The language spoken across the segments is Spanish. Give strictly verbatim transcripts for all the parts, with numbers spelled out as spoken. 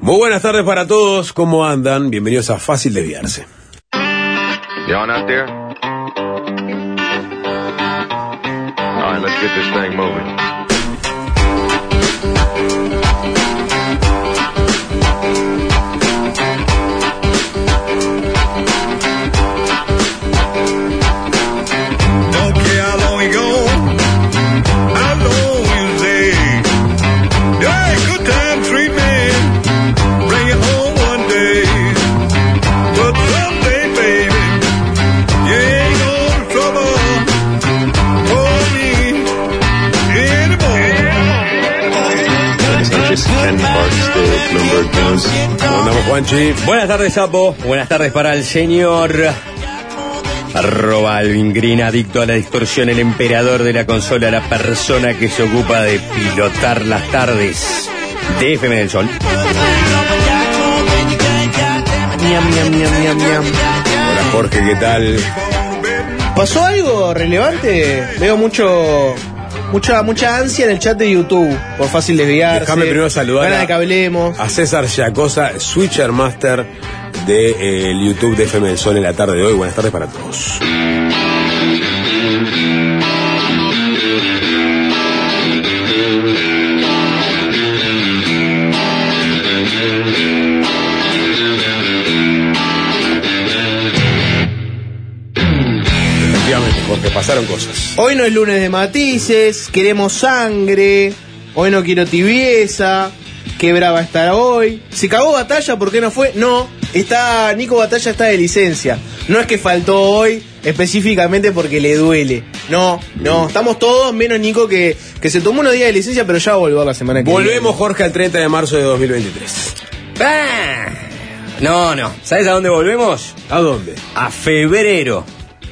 Muy buenas tardes para todos, ¿cómo andan? Bienvenidos a Fácil Desviarse. You on out there? All right, let's get this thing moving. ¿Cómo andamos, Juanchi? Buenas tardes, Sapo. Buenas tardes para el señor arroba Alvin Green, adicto a la distorsión, el emperador de la consola, la persona que se ocupa de pilotar las tardes de F M del Sol. Miam, miam, miam, miam, miam. Hola, Jorge, ¿qué tal? ¿Pasó algo relevante? Veo mucho... Mucha, mucha ansia en el chat de YouTube, por Fácil Desviarse. Déjame primero saludar ganas de que hablemos. a César Yacosa, Switcher Master del de, eh, YouTube de F M del Sol en la tarde de hoy. Buenas tardes para todos. Porque pasaron cosas. Hoy no es lunes de matices, queremos sangre, hoy no quiero tibieza, qué brava estar hoy. ¿Se cagó Batalla? ¿Por qué no fue? No, está Nico Batalla está de licencia. No es que faltó hoy específicamente porque le duele. No, no, estamos todos, menos Nico que, que se tomó unos días de licencia, pero ya va a volver la semana que viene. Volvemos, Jorge, al treinta de marzo de dos mil veintitrés. ¡Ah! No, no. ¿Sabes a dónde volvemos? ¿A dónde? A febrero.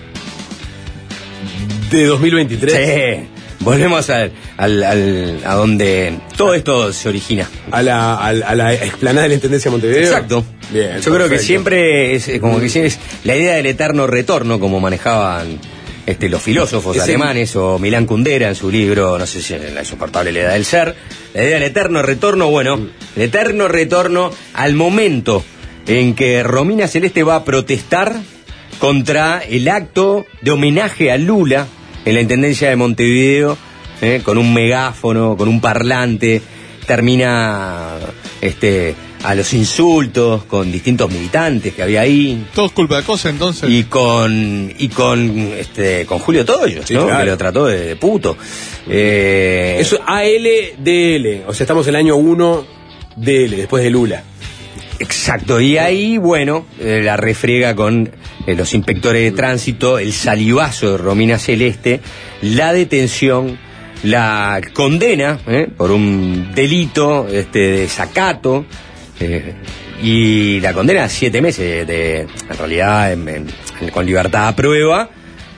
¿De dos mil veintitrés? Sí, volvemos al, al, al, a donde todo esto se origina. A la, a, a la explanada de la Intendencia de Montevideo. Exacto. Bien, Yo perfecto. creo que siempre es como que es la idea del eterno retorno, como manejaban este, los filósofos Es alemanes el... o Milán Kundera en su libro, no sé si en La insoportable edad del ser. La idea del eterno retorno, bueno, mm. el eterno retorno al momento en que Romina Celeste va a protestar contra el acto de homenaje a Lula en la Intendencia de Montevideo, eh, con un megáfono, con un parlante, termina este, a los insultos con distintos militantes que había ahí. Todo es culpa de Cosa, entonces. Y con y con este con Julio Toyo, sí, ¿no? Claro. Que lo trató de, de puto. Eh... Eso A L D L, o sea, estamos en el año uno D L, después de Lula. Exacto, y ahí, bueno, eh, la refriega con eh, los inspectores de tránsito, el salivazo de Romina Celeste, la detención, la condena eh, por un delito este, de desacato, eh, y la condena a siete meses, de, en realidad en, en, con libertad a prueba,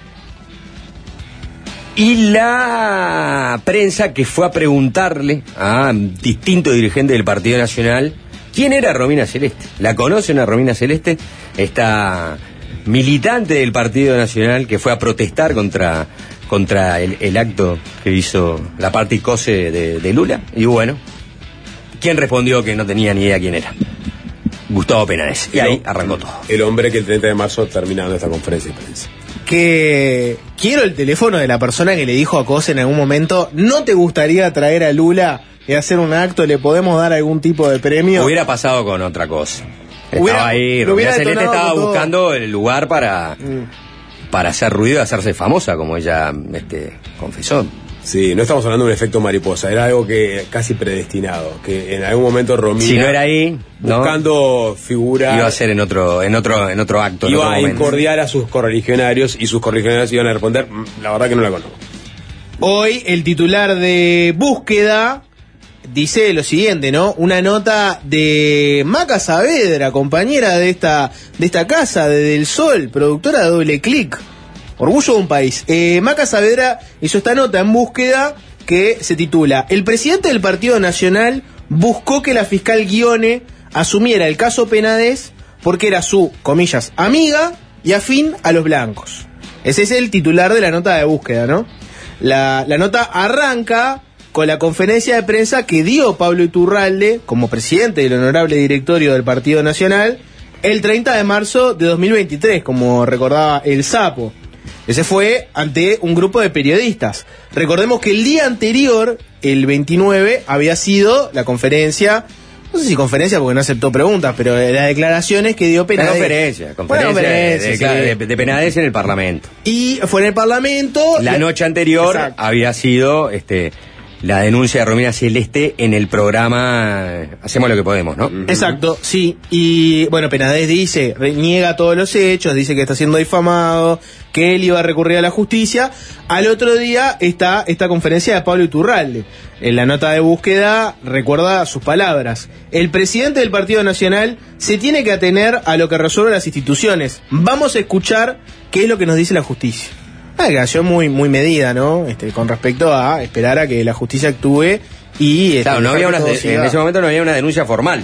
y la prensa que fue a preguntarle a distintos dirigentes del Partido Nacional ¿quién era Romina Celeste? ¿La conocen a Romina Celeste? Esta militante del Partido Nacional que fue a protestar contra, contra el, el acto que hizo la parte ICOSE de, de Lula. Y bueno, ¿quién respondió que no tenía ni idea quién era? Gustavo Penades. Y ahí arrancó todo. El hombre que el treinta de marzo terminando esta conferencia de prensa. Que quiero el teléfono de la persona que le dijo a Cosa en algún momento, ¿no te gustaría traer a Lula y hacer un acto? ¿Le podemos dar algún tipo de premio? Hubiera pasado con otra cosa. Estaba Hubiera, ahí, Romina Celeste estaba todo. buscando el lugar para, mm. para hacer ruido y hacerse famosa, como ella este, confesó. Sí, no estamos hablando de un efecto mariposa, era algo que casi predestinado, que en algún momento Romina, si no era ahí, buscando ¿no? figuras, iba a ser en otro, en otro, en otro acto, iba en otro a momento. incordiar a sus correligionarios y sus correligionarios iban a responder, la verdad que no la conozco. Hoy el titular de Búsqueda dice lo siguiente, ¿no? Una nota de Maca Saavedra, compañera de esta, de esta casa, de Del Sol, productora de Doble Clic. Orgullo de un país. Eh, Maca Saavedra hizo esta nota en Búsqueda que se titula: el presidente del Partido Nacional buscó que la fiscal Guione asumiera el caso Penades porque era su, comillas, amiga y afín a los blancos. Ese es el titular de la nota de Búsqueda, ¿no? La, la nota arranca con la conferencia de prensa que dio Pablo Iturralde como presidente del honorable directorio del Partido Nacional el treinta de marzo de dos mil veintitrés, como recordaba el Sapo. Ese fue ante un grupo de periodistas. Recordemos que el día anterior, el veintinueve, había sido la conferencia, no sé si conferencia porque no aceptó preguntas, pero las declaraciones que dio Penades. Conferencia, conferencia, conferencia de, sí. de, de, de Penades en el Parlamento. Y fue en el Parlamento. La noche anterior Exacto. había sido este la denuncia de Romina Celeste en el programa Hacemos lo que podemos, ¿no? Exacto, sí. Y bueno, Penades dice, niega todos los hechos, dice que está siendo difamado, que él iba a recurrir a la justicia. Al otro día está esta conferencia de Pablo Iturralde. En la nota de búsqueda recuerda sus palabras. El presidente del Partido Nacional se tiene que atener a lo que resuelven las instituciones. Vamos a escuchar qué es lo que nos dice la justicia. Una declaración muy, muy medida, ¿no? Este, con respecto a esperar a que la justicia actúe y... Este, claro, no había una, todo en siga. ese momento no había una denuncia formal.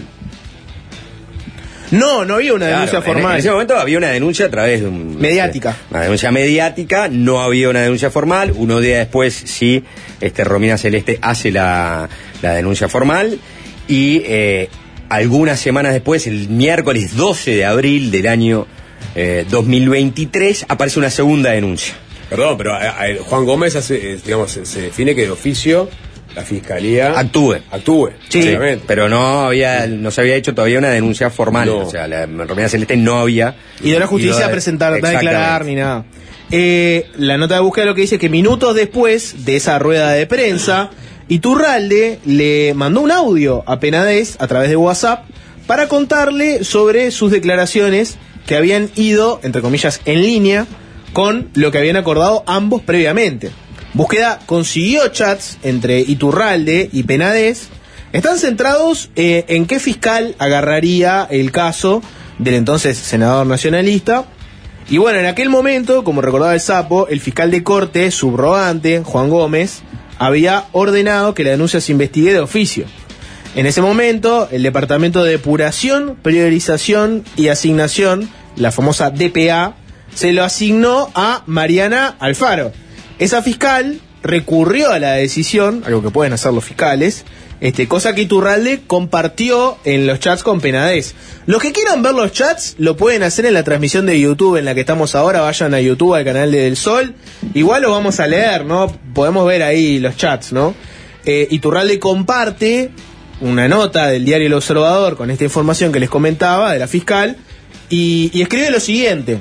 No, no había una Claro, denuncia en- formal. En ese momento había una denuncia a través de un... Mediática. este, una denuncia mediática, no había una denuncia formal. Unos días después sí, este, Romina Celeste hace la, la denuncia formal y eh, algunas semanas después, el miércoles doce de abril del año eh, dos mil veintitrés, aparece una segunda denuncia. Perdón, pero a- a- Juan Gómez hace, eh, digamos, se, se define que de oficio la fiscalía Actúe. actúe. Sí, obviamente. pero no había, no se había hecho todavía una denuncia formal. No. O sea, la Romina Celeste no había Y de la justicia ido a presentar, no a Exactamente. declarar ni nada. Eh, la nota de búsqueda lo que dice que minutos después de esa rueda de prensa, Iturralde le mandó un audio a Penades a través de WhatsApp para contarle sobre sus declaraciones que habían ido, entre comillas, en línea con lo que habían acordado ambos previamente. Búsqueda consiguió chats entre Iturralde y Penades. Están centrados eh, en qué fiscal agarraría el caso del entonces senador nacionalista. Y bueno, en aquel momento, como recordaba el Sapo, el fiscal de corte subrogante, Juan Gómez, había ordenado que la denuncia se investigue de oficio. En ese momento, el Departamento de Depuración, Priorización y Asignación, la famosa D P A, se lo asignó a Mariana Alfaro. Esa fiscal recurrió a la decisión, algo que pueden hacer los fiscales, este, cosa que Iturralde compartió en los chats con Penades. Los que quieran ver los chats lo pueden hacer en la transmisión de YouTube en la que estamos ahora. Vayan a YouTube, al canal de Del Sol. Igual lo vamos a leer, ¿no? Podemos ver ahí los chats, ¿no? Eh, Iturralde comparte una nota del diario El Observador con esta información que les comentaba de la fiscal y, y escribe lo siguiente.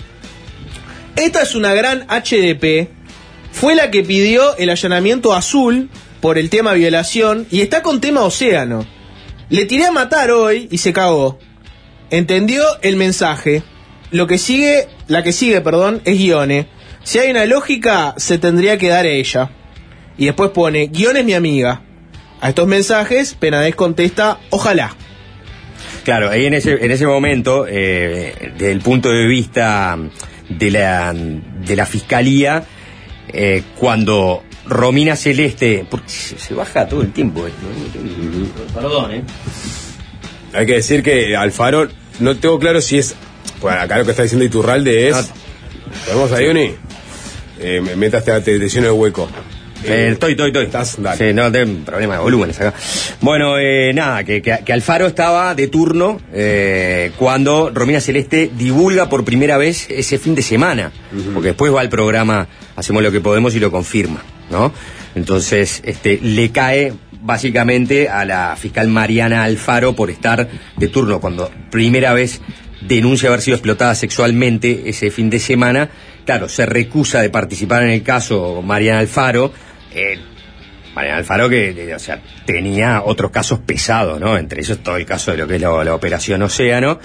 Esta es una gran H D P, fue la que pidió el allanamiento azul por el tema violación y está con tema océano. Le tiré a matar hoy y se cagó. Entendió el mensaje. Lo que sigue, la que sigue, perdón, es Guione. Si hay una lógica, se tendría que dar a ella. Y después pone, Guione es mi amiga. A estos mensajes, Penades contesta, ojalá. Claro, ahí en ese, en ese momento, eh, desde el punto de vista de la, de la fiscalía, eh, cuando Romina Celeste, porque se, se baja todo el tiempo esto, ¿eh? Perdón, ¿eh? Hay que decir que Alfaro, no tengo claro si es, bueno, acá lo que está diciendo Iturralde es, No. ¿podemos a Ioni? Eh, mientras te, te, te lleno el hueco. Eh, estoy, estoy, estoy. Estás, dale. Sí, no tengo problema de volúmenes acá. Bueno, eh, nada, que, que, que Alfaro estaba de turno eh, cuando Romina Celeste divulga por primera vez ese fin de semana, uh-huh. porque después va al programa Hacemos lo que podemos y lo confirma, ¿no? Entonces, este, le cae básicamente a la fiscal Mariana Alfaro por estar de turno cuando primera vez denuncia haber sido explotada sexualmente ese fin de semana. Claro, se recusa de participar en el caso Mariana Alfaro. Eh, Mariana Alfaro que, de, o sea, tenía otros casos pesados, ¿no? Entre ellos todo el caso de lo que es la, la Operación Océano.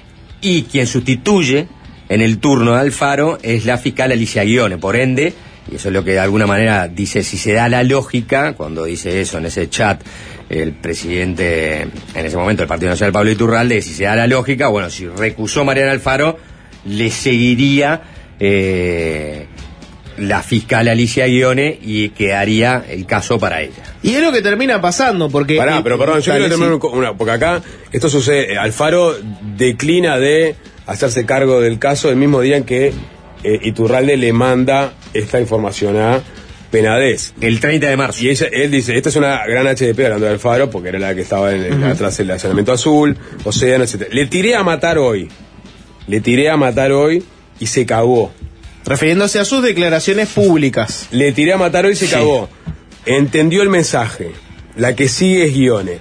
Y quien sustituye en el turno de Alfaro es la fiscal Alicia Guione. Por ende, y eso es lo que de alguna manera dice, si se da la lógica, cuando dice eso en ese chat el presidente, en ese momento, del Partido Nacional, Pablo Iturralde, si se da la lógica, bueno, si recusó Mariana Alfaro, le seguiría eh, la fiscal Alicia Guione y quedaría el caso para ella. Y es lo que termina pasando, porque... Pará, eh, pero perdón, yo dale, quiero terminar sí. una, porque acá esto sucede, Alfaro declina de hacerse cargo del caso el mismo día en que eh, Iturralde le manda esta información a Penades. El treinta de marzo. Y ella, él dice, esta es una gran H D P, hablando de Alfaro, porque era la que estaba en, en, uh-huh. atrás del allanamiento azul, Océano, etcétera. Le tiré a matar hoy. Le tiré a matar hoy y se cagó. Refiriéndose a sus declaraciones públicas. Le tiré a matar hoy y se sí. cagó. Entendió el mensaje. La que sigue es Guione.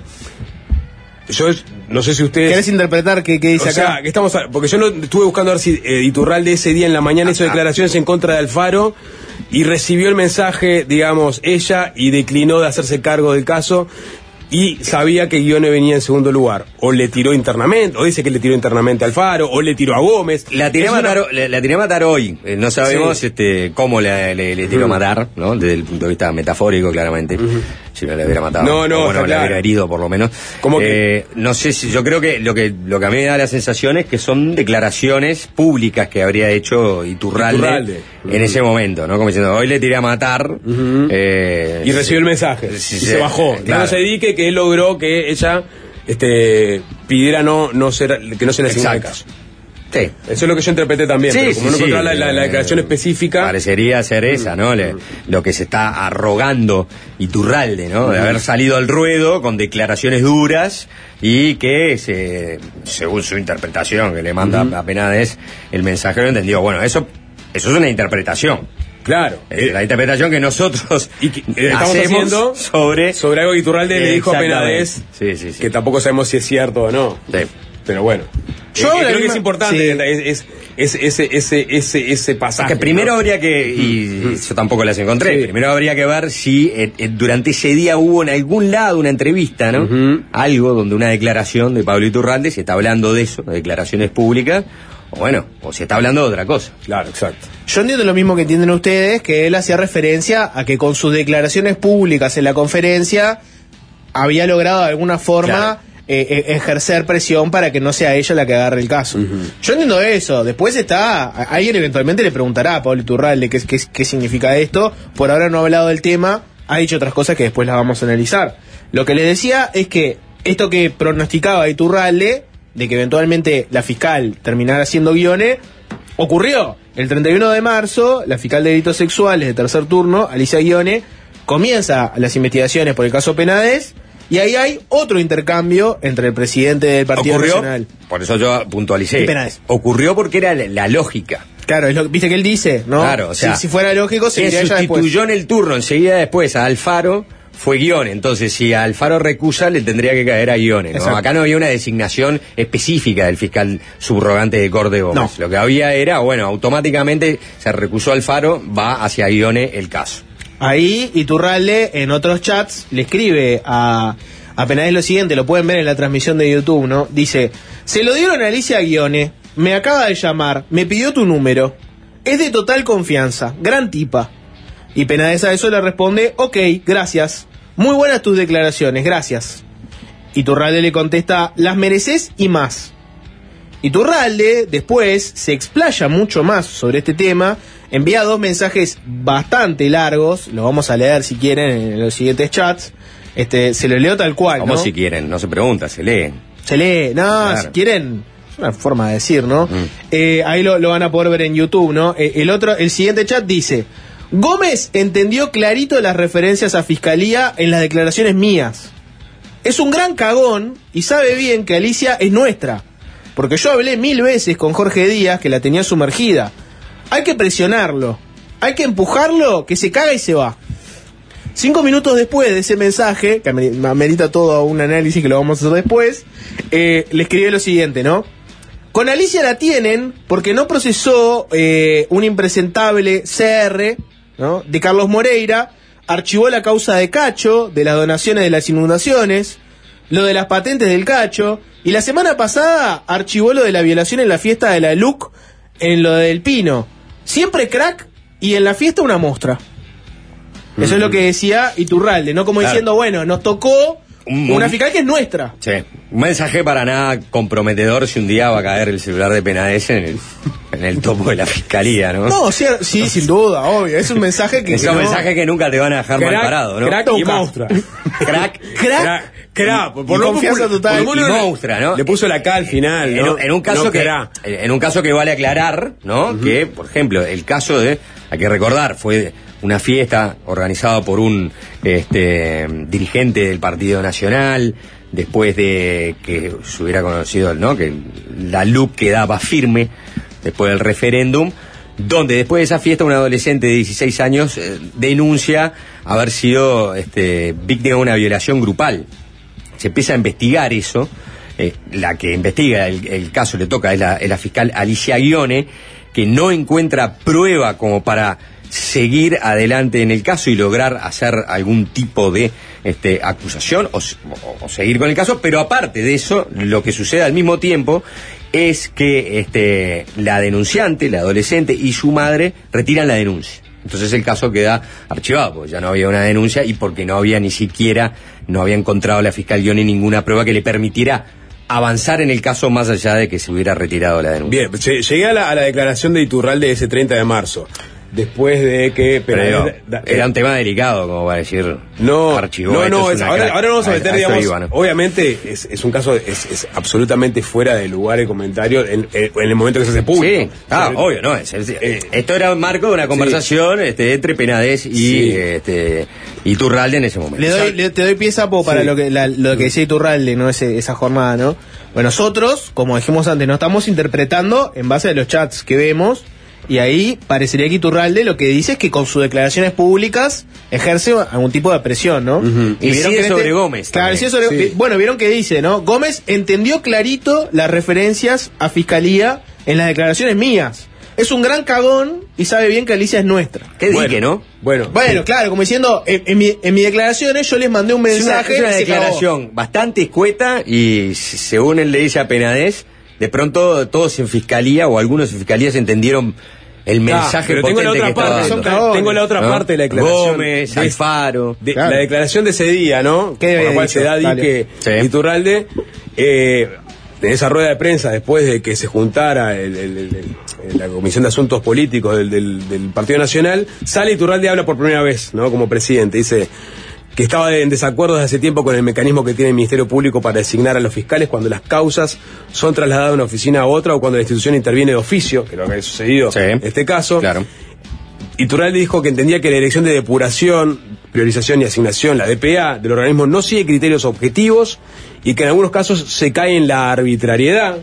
Yo no sé si ustedes... ¿Querés interpretar qué, qué dice o acá? Sea, que estamos a... Porque yo no estuve buscando a ver si eh, Iturralde ese día en la mañana hizo declaraciones en contra de Alfaro y recibió el mensaje, digamos, ella, y declinó de hacerse cargo del caso y sabía que Guione venía en segundo lugar. O le tiró internamente, o dice que le tiró internamente a Alfaro, o le tiró a Gómez. La tiré, a matar, una... la, la tiré a matar hoy. Eh, no sabemos sí. este, cómo le, le, le tiró uh-huh. a matar, ¿no? Desde el punto de vista metafórico, claramente. Uh-huh. Si no le hubiera matado. No, no, o bueno, le claro. hubiera herido, por lo menos. ¿Cómo eh, que? No sé si, yo creo que lo que lo que a mí me da la sensación es que son declaraciones públicas que habría hecho Iturralde, Iturralde. Uh-huh. en ese momento, ¿no? Como diciendo, hoy le tiré a matar. Uh-huh. eh, y recibió el mensaje. Si, y se, se bajó. Claro. No se dedique que él logró que ella este, pidiera no, no ser, que no se le asigne el caso. Sí. Eso es lo que yo interpreté también, sí, pero como sí, no sí, encontraba la, la, la declaración eh, específica... Parecería ser esa, ¿no? Le, lo que se está arrogando Iturralde, ¿no? De haber salido al ruedo con declaraciones duras y que, se, según su interpretación que le manda uh-huh. a Penades, el mensajero entendió. Bueno, eso, eso es una interpretación. Claro. Eh, la interpretación que nosotros y que, eh, estamos haciendo sobre... Sobre algo que Iturralde le dijo a Penades, sí, sí, sí. que tampoco sabemos si es cierto o no. Sí. Pero bueno, yo eh, creo misma, que es importante sí. es, es, es, ese, ese, ese, ese pasaje. Que primero ¿no? habría que, y mm. yo tampoco las encontré, sí. primero habría que ver si eh, eh, durante ese día hubo en algún lado una entrevista, ¿no? Uh-huh. Algo donde una declaración de Pablo Iturralde, si está hablando de eso, de declaraciones públicas, o bueno, o si está hablando de otra cosa. Claro, exacto. Yo entiendo lo mismo que entienden ustedes, que él hacía referencia a que con sus declaraciones públicas en la conferencia había logrado de alguna forma... Claro. Eh, ejercer presión para que no sea ella la que agarre el caso. Uh-huh. Yo entiendo eso. Después está... Alguien eventualmente le preguntará a Pablo Iturralde qué, qué, qué significa esto. Por ahora no ha hablado del tema. Ha dicho otras cosas que después las vamos a analizar. Lo que les decía es que esto que pronosticaba Iturralde, de que eventualmente la fiscal terminara siendo Guione, ocurrió. El treinta y uno de marzo, la fiscal de delitos sexuales de tercer turno, Alicia Guione, comienza las investigaciones por el caso Penades. Y ahí hay otro intercambio entre el presidente del Partido ¿Ocurrió? Nacional. Por eso yo puntualicé. Ocurrió porque era la, la lógica. Claro, es lo, viste que él dice, ¿no? Claro, o sea, si, si fuera lógico, se sustituyó después. En el turno enseguida después a Alfaro, fue Guione. Entonces, si a Alfaro recusa, le tendría que caer a Guione, ¿no? Acá no había una designación específica del fiscal subrogante de Corte Gómez. No. Lo que había era, bueno, automáticamente se recusó Alfaro, va hacia Guione el caso. Ahí Iturralde en otros chats le escribe a, a Penades lo siguiente, lo pueden ver en la transmisión de YouTube, ¿no? Dice, se lo dieron a Alicia Guione, me acaba de llamar, me pidió tu número, es de total confianza, gran tipa. Y Penades a eso le responde, ok, gracias, muy buenas tus declaraciones, gracias. Iturralde le contesta, las mereces y más. Iturralde después se explaya mucho más sobre este tema, envía dos mensajes bastante largos, los vamos a leer si quieren en los siguientes chats, este, se los leo tal cual, ¿Cómo ¿no? si quieren? No se pregunta, se leen. Se lee, no, claro. Si quieren, es una forma de decir, ¿no? Mm. Eh, ahí lo, lo van a poder ver en YouTube, ¿no? Eh, el otro, el siguiente chat dice, Gómez entendió clarito las referencias a Fiscalía en las declaraciones mías. Es un gran cagón y sabe bien que Alicia es nuestra. Porque yo hablé mil veces con Jorge Díaz, que la tenía sumergida. Hay que presionarlo. Hay que empujarlo, que se caga y se va. Cinco minutos después de ese mensaje, que amerita todo un análisis que lo vamos a hacer después, eh, le escribió lo siguiente, ¿no? Con Alicia la tienen porque no procesó eh, un impresentable C R, ¿no?, de Carlos Moreira, archivó la causa de Cacho, de las donaciones de las inundaciones, lo de las patentes del Cacho, y la semana pasada archivó lo de la violación en la fiesta de la L U C, en lo del Pino. Siempre crack y en la fiesta una mostra. Mm-hmm. Eso es lo que decía Iturralde, ¿no? Como claro. diciendo, bueno, nos tocó un, una fiscal que es nuestra. Sí, un mensaje para nada comprometedor si un día va a caer el celular de Penades en el, en el topo de la fiscalía, ¿no? No, sí, sí, sin duda, obvio. Es un mensaje que... Es que un no... mensaje que nunca te van a dejar crack, mal parado, ¿no? Crack y mostra. Crack. Crack. Crack. Por, por confianza por, total. Por, y mostra, ¿no? Le puso la K al final, ¿no? En, en un caso no que crack. En un caso que vale aclarar, ¿no? Uh-huh. Que, por ejemplo, el caso de... Hay que recordar, fue una fiesta organizada por un este, dirigente del Partido Nacional, después de que se hubiera conocido, ¿no?, que la L U C quedaba firme después del referéndum, donde después de esa fiesta un adolescente de dieciséis años eh, denuncia haber sido este, víctima de una violación grupal. Se empieza a investigar eso. Eh, la que investiga el, el caso le toca es la, es la fiscal Alicia Ghione, que no encuentra prueba como para seguir adelante en el caso y lograr hacer algún tipo de este, acusación o, o, o seguir con el caso. Pero aparte de eso, lo que sucede al mismo tiempo es que este, la denunciante, la adolescente y su madre retiran la denuncia. Entonces el caso queda archivado, porque ya no había una denuncia y porque no había ni siquiera, no había encontrado la fiscal Ghione ninguna prueba que le permitiera avanzar en el caso más allá de que se hubiera retirado la denuncia. Bien, llegué a la, a la declaración de Iturralde ese treinta de marzo. Después de que... Pero, pero da, da, era un tema delicado, como va a decir. No, archivó, no, no, es, ahora, ahora vamos a meter, a, a digamos, iba, ¿no? Obviamente es, es un caso, es, es absolutamente fuera de lugar el comentario en, en, en el momento que se hace público. Sí, ah, sobre, obvio, no, es, es, eh, esto era un marco de una conversación sí. este, entre Penades y sí. este, Iturralde en ese momento. Le doy, le, te doy pie, Sapo, para sí. lo que la, lo que decía Iturralde, ¿no? Ese, esa jornada, ¿no? Bueno, nosotros, como dijimos antes, no estamos interpretando en base a los chats que vemos. Y ahí parecería que Iturralde lo que dice es que con sus declaraciones públicas ejerce algún tipo de presión, ¿no? Uh-huh. Y, y vieron que sobre este, Gómez. Claro, sobre, sí. Bueno, vieron que dice, ¿no? Gómez entendió clarito las referencias a Fiscalía en las declaraciones mías. Es un gran cagón y sabe bien que Alicia es nuestra. ¿Qué bueno, dije, no? Bueno, bueno, sí. claro, como diciendo, en, en, mi, en mis declaraciones yo les mandé un mensaje. Es una, es una declaración cagó. bastante escueta y según él le dice a Penades, de pronto todos en Fiscalía o algunos en Fiscalía se entendieron el mensaje ah, tengo la otra parte, son cagones, tengo la otra ¿no? parte de la declaración. Gómez, de, Alfaro. De, claro. La declaración de ese día, ¿no? ¿Qué Por lo cual se da dique sí. Iturralde. Eh, en esa rueda de prensa, después de que se juntara el, el, el, el, la Comisión de Asuntos Políticos del, del, del Partido Nacional, sale Iturralde y habla por primera vez, ¿no? Como presidente. Dice que estaba en desacuerdo desde hace tiempo con el mecanismo que tiene el Ministerio Público para designar a los fiscales cuando las causas son trasladadas de una oficina a otra o cuando la institución interviene de oficio, que es lo que ha sucedido sí, en este caso. Claro. Iturralde dijo que entendía que la dirección de depuración, priorización y asignación, la D P A, del organismo no sigue criterios objetivos y que en algunos casos se cae en la arbitrariedad.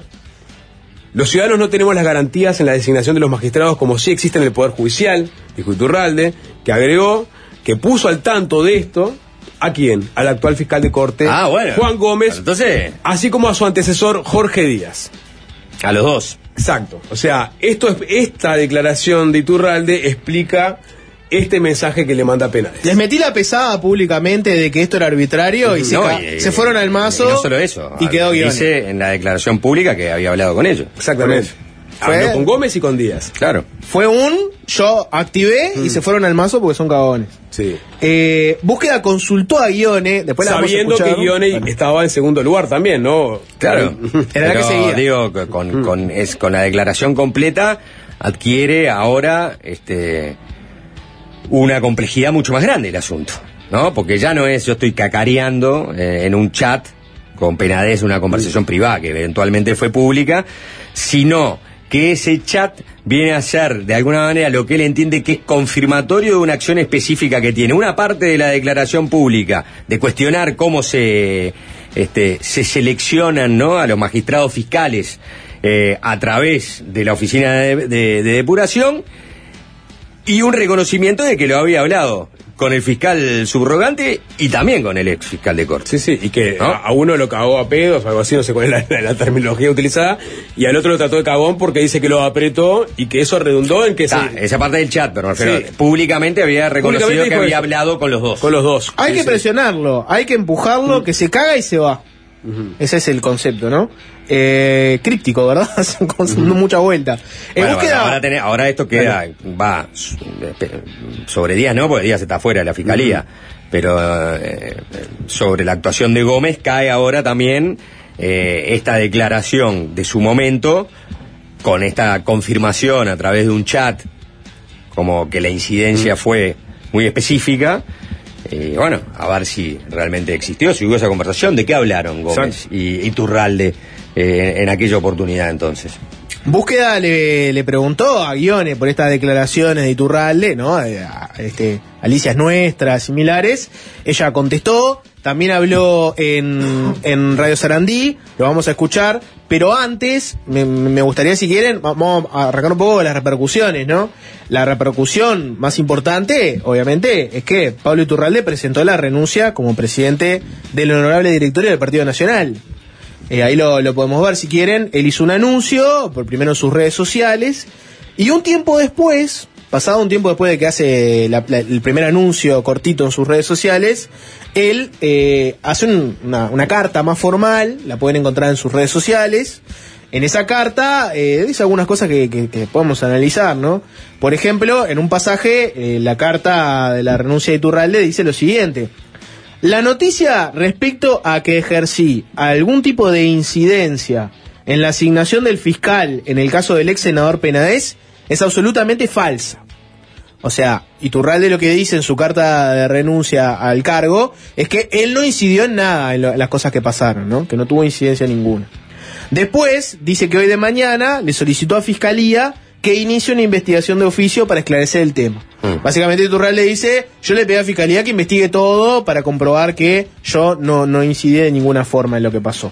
Los ciudadanos no tenemos las garantías en la designación de los magistrados como sí existen en el Poder Judicial, dijo Iturralde, que agregó que puso al tanto de esto ¿a quién? Al actual fiscal de corte, ah, bueno. Juan Gómez, entonces, así como a su antecesor Jorge Díaz. A los dos. Exacto. O sea, esto es, esta declaración de Iturralde explica este mensaje que le manda Penades. Les metí la pesada públicamente de que esto era arbitrario y, no, se, ca- y, se fueron al mazo. Y no solo eso. Y quedó Ghione. Dice en la declaración pública que había hablado con ellos. Exactamente. Fue, habló con Gómez y con Díaz. Claro. Fue un, yo activé mm. y se fueron al mazo porque son cagones. Sí. Eh, Búsqueda consultó a Ghione, después la sabiendo que Ghione bueno. estaba en segundo lugar también, ¿no? Claro. Era la que seguía. Digo, con, con, es, con la declaración completa adquiere ahora este una complejidad mucho más grande el asunto, ¿no? Porque ya no es yo estoy cacareando eh, en un chat con Penades una conversación mm. privada que eventualmente fue pública, sino que ese chat viene a ser, de alguna manera, lo que él entiende que es confirmatorio de una acción específica que tiene. Una parte de la declaración pública, de cuestionar cómo se, este, se seleccionan, ¿no?, a los magistrados fiscales eh, a través de la oficina de, de, de depuración, y un reconocimiento de que lo había hablado con el fiscal subrogante y también con el ex fiscal de corte. Sí, sí, y que ¿no? a, a uno lo cagó a pedos o algo así, no sé cuál es la, la terminología utilizada, y al otro lo trató de cagón porque dice que lo apretó y que eso redundó en que Ta, se... Esa parte del chat, pero, pero sí. públicamente había reconocido públicamente que había eso. hablado con los dos. Con los dos. Hay sí, que sí. presionarlo, hay que empujarlo, mm. que se caga y se va. Uh-huh. Ese es el concepto, ¿no? Eh, críptico, ¿verdad? Con uh-huh. mucha vuelta. Eh, bueno, búsqueda... ahora, tenés, ahora esto queda, bueno. va sobre Díaz, ¿no? Porque Díaz está fuera de la fiscalía. Uh-huh. Pero eh, sobre la actuación de Gómez cae ahora también eh, esta declaración de su momento, con esta confirmación a través de un chat, como que la incidencia uh-huh. fue muy específica. Y eh, bueno, a ver si realmente existió, si hubo esa conversación, de qué hablaron Gómez y Iturralde eh, en aquella oportunidad entonces. Búsqueda le, le preguntó a Guione por estas declaraciones de Iturralde, ¿no? A, este, Alicias Nuestras, similares. Ella contestó, también habló en, en Radio Sarandí, lo vamos a escuchar, pero antes, me, me gustaría, si quieren, vamos a arrancar un poco de las repercusiones, ¿no? La repercusión más importante, obviamente, es que Pablo Iturralde presentó la renuncia como presidente del honorable directorio del Partido Nacional. Eh, ahí lo, lo podemos ver si quieren. Él hizo un anuncio, por primero en sus redes sociales, y un tiempo después, pasado un tiempo después de que hace la, la, el primer anuncio cortito en sus redes sociales, él eh, hace un, una, una carta más formal, la pueden encontrar en sus redes sociales. En esa carta eh, dice algunas cosas que, que, que podemos analizar, ¿no? Por ejemplo, en un pasaje, eh, la carta de la renuncia de Iturralde dice lo siguiente: la noticia respecto a que ejercí algún tipo de incidencia en la asignación del fiscal en el caso del ex senador Penades es absolutamente falsa. O sea, Iturralde lo que dice en su carta de renuncia al cargo es que él no incidió en nada en, lo, en las cosas que pasaron, ¿no? Que no tuvo incidencia ninguna. Después, dice que hoy de mañana le solicitó a Fiscalía que inicie una investigación de oficio para esclarecer el tema. Mm. Básicamente Iturralde dice, yo le pedí a Fiscalía que investigue todo para comprobar que yo no, no incidí de ninguna forma en lo que pasó.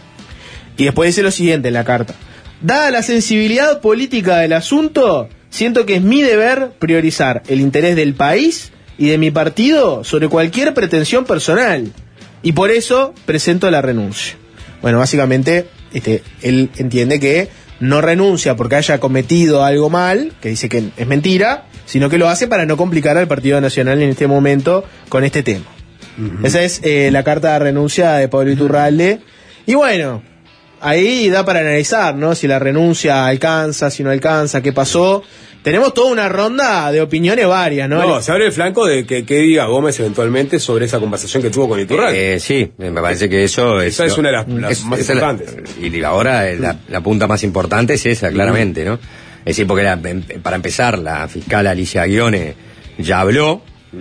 Y después dice lo siguiente en la carta: dada la sensibilidad política del asunto, siento que es mi deber priorizar el interés del país y de mi partido sobre cualquier pretensión personal, y por eso presento la renuncia. Bueno, básicamente este, él entiende que no renuncia porque haya cometido algo mal, que dice que es mentira, sino que lo hace para no complicar al Partido Nacional en este momento con este tema. Uh-huh. Esa es eh, la carta de renuncia de Pablo Iturralde. Y bueno, ahí da para analizar, ¿no? Si la renuncia alcanza, si no alcanza, qué pasó. Tenemos toda una ronda de opiniones varias, ¿no? No, se abre el flanco de que, que diga Gómez eventualmente sobre esa conversación que tuvo con Iturralde. Eh, sí, me parece que eso es... Esa es una de las, las es, más es importantes. La, y ahora la, la punta más importante es esa, claramente, ¿no? Es decir, porque la, para empezar, la fiscal Alicia Guione ya habló. Uh-huh.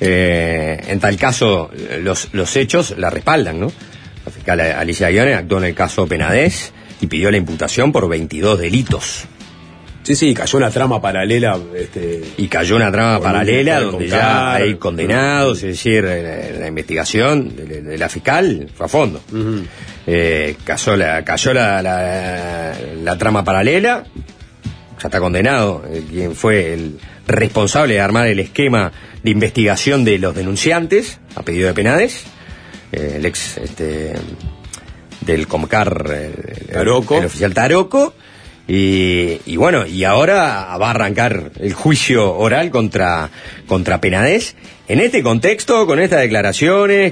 eh, en tal caso, los, los hechos la respaldan, ¿no? La fiscal Alicia Guione actuó en el caso Penades y pidió la imputación por veintidós delitos. Sí, sí, cayó una trama paralela. Este, y cayó una trama paralela donde ya hay condenados, es decir, la, la investigación de, de la fiscal fue a fondo. Uh-huh. eh, cayó la, cayó la, la, la trama paralela, ya está condenado eh, quien fue el responsable de armar el esquema de investigación de los denunciantes, a pedido de Penades, eh, el ex este, del Comcar, eh, Taroco. El, el oficial Taroco. Y, y bueno, y ahora va a arrancar el juicio oral contra, contra Penades. En este contexto, con estas declaraciones,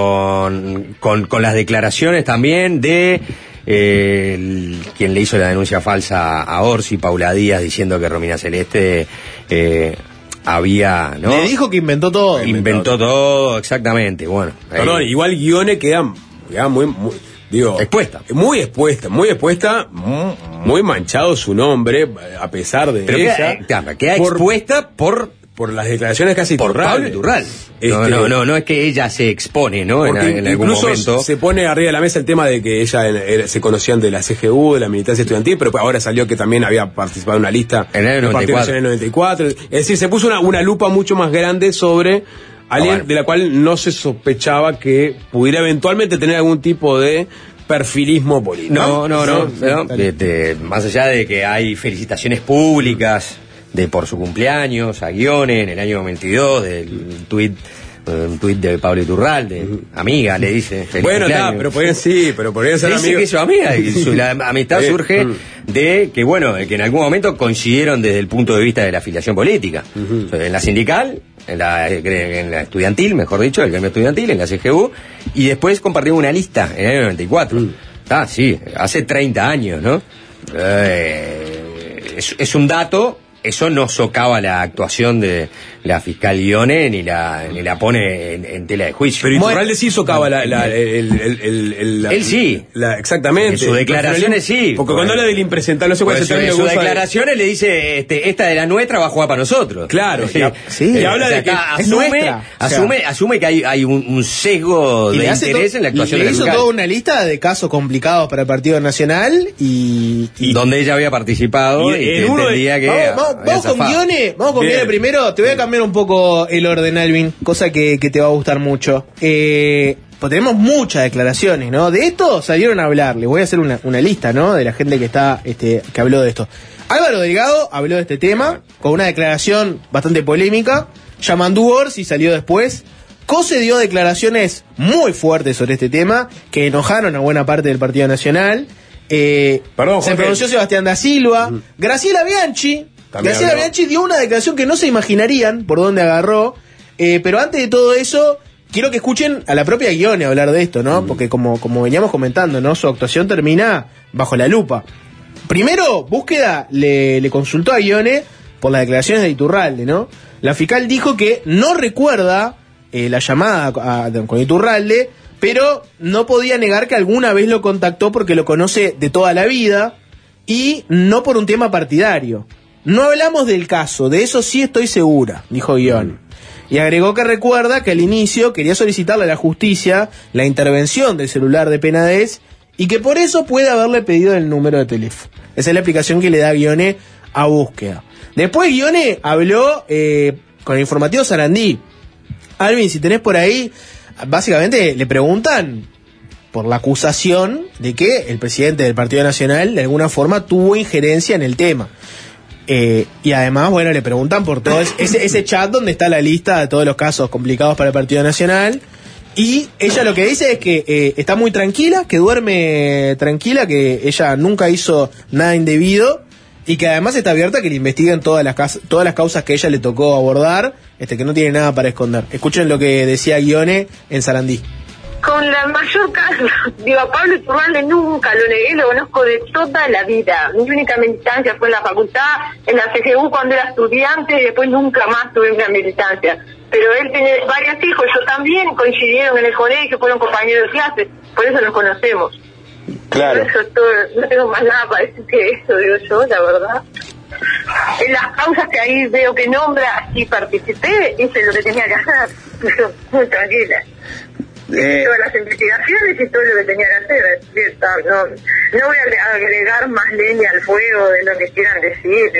con, con, con las declaraciones también de eh, el, quien le hizo la denuncia falsa a Orsi, Paula Díaz, diciendo que Romina Celeste eh, había, ¿no? Le dijo que inventó todo. Inventó todo, exactamente, bueno. No, no, igual Guione queda, queda muy... muy Digo, expuesta. Muy expuesta, muy expuesta, muy, muy manchado su nombre, a pesar de Pero ella. Queda, queda por, expuesta por... Por las declaraciones que hace por Pablo Iturralde. Este, no, no, no, no es que ella se expone, ¿no? En, en algún incluso momento. Se pone arriba de la mesa el tema de que ella era, se conocían de la C G U, de la militancia estudiantil, pero ahora salió que también había participado en una lista en el noventa y cuatro. En el noventa y cuatro. Es decir, se puso una, una lupa mucho más grande sobre alguien ah, bueno. de la cual no se sospechaba que pudiera eventualmente tener algún tipo de perfilismo político. No, no, no, no, no. De, de, más allá de que hay felicitaciones públicas de por su cumpleaños a Guione en el año noventa y dos, del tuit, un tuit de Pablo Iturralde, uh-huh. amiga, le dice. Bueno, está, pero podrían sí, pero podrían ser dice amigos. que es su amiga, y su, la amistad surge de que, bueno, que en algún momento coincidieron desde el punto de vista de la afiliación política. Uh-huh. En la sindical, en la, en la estudiantil, mejor dicho, el gremio estudiantil, en la C G U, y después compartimos una lista en el año noventa y cuatro. Uh-huh. Ah, sí, hace treinta años, ¿no? Eh, es, es un dato eso no socava la actuación de la fiscal Guione ni la ni la pone en, en tela de juicio. Pero Iturralde sí socava la, la, el, el, el, el, la, él sí. La, exactamente. En sus declaraciones sí. Porque cuando habla del impresentable, no sé cuál es el término. En sus declaraciones le dice, este, esta de la nuestra va a jugar para nosotros. Claro. Sí. sí. Y habla o sea, de que asume, es nuestra. asume, o sea, asume que hay, hay un, un sesgo de interés to, en la actuación le de la hizo fiscal. toda una lista de casos complicados para el Partido Nacional y... y donde ella había participado y, y entendía de, que... Vamos, vamos, vamos con Guione, vamos con Guione primero. Te voy a cambiar un poco el orden, Alvin, cosa que, que te va a gustar mucho. Eh... Pues tenemos muchas declaraciones, ¿no? De esto salieron a hablar. Les voy a hacer una, una lista, ¿no? De la gente que está, este, que habló de esto. Álvaro Delgado habló de este tema con una declaración bastante polémica. Yamandú Orsi salió después. Cose dio declaraciones muy fuertes sobre este tema que enojaron a buena parte del Partido Nacional. Eh, Perdón, se Jorge. pronunció Sebastián da Silva. Uh-huh. Graciela Bianchi. También Graciela habló. Bianchi dio una declaración que no se imaginarían por dónde agarró. Eh, pero antes de todo eso, quiero que escuchen a la propia Guione hablar de esto, ¿no? Mm. Porque como, como veníamos comentando, ¿no? Su actuación termina bajo la lupa. Primero, Búsqueda le, le consultó a Guione por las declaraciones de Iturralde, ¿no? La fiscal dijo que no recuerda eh, la llamada a, a, con Iturralde, pero no podía negar que alguna vez lo contactó porque lo conoce de toda la vida y no por un tema partidario. No hablamos del caso, de eso sí estoy segura, dijo Guione. Y agregó que recuerda que al inicio quería solicitarle a la justicia la intervención del celular de Penades y que por eso puede haberle pedido el número de teléfono. Esa es la explicación que le da Guione a Búsqueda. Después Guione habló eh, con el informativo Sarandí. Alvin, si tenés por ahí, básicamente le preguntan por la acusación de que el presidente del Partido Nacional de alguna forma tuvo injerencia en el tema. Eh, y además, bueno, le preguntan por todo ese, ese chat donde está la lista de todos los casos complicados para el Partido Nacional. Y ella lo que dice es que eh, está muy tranquila, que duerme tranquila, que ella nunca hizo nada indebido y que además está abierta a que le investiguen todas las, todas las causas que ella le tocó abordar, este que no tiene nada para esconder. Escuchen lo que decía Guione en Sarandí. Con la mayor calma, digo, a Pablo Iturralde nunca lo negué, lo conozco de toda la vida. Mi única militancia fue en la facultad, en la C G U cuando era estudiante y después nunca más tuve una militancia. Pero él tiene varios hijos, yo también, coincidieron en el colegio, fueron compañeros de clase, por eso nos conocemos. Claro. Por eso todo, no tengo más nada para decir que eso, digo yo, la verdad. En las causas que ahí veo que nombra, sí participé, hice lo que tenía que hacer, pero muy tranquila. Eh, todas las investigaciones y todo lo que tenía que hacer. No, no voy a agregar más leña al fuego de lo que quieran decir.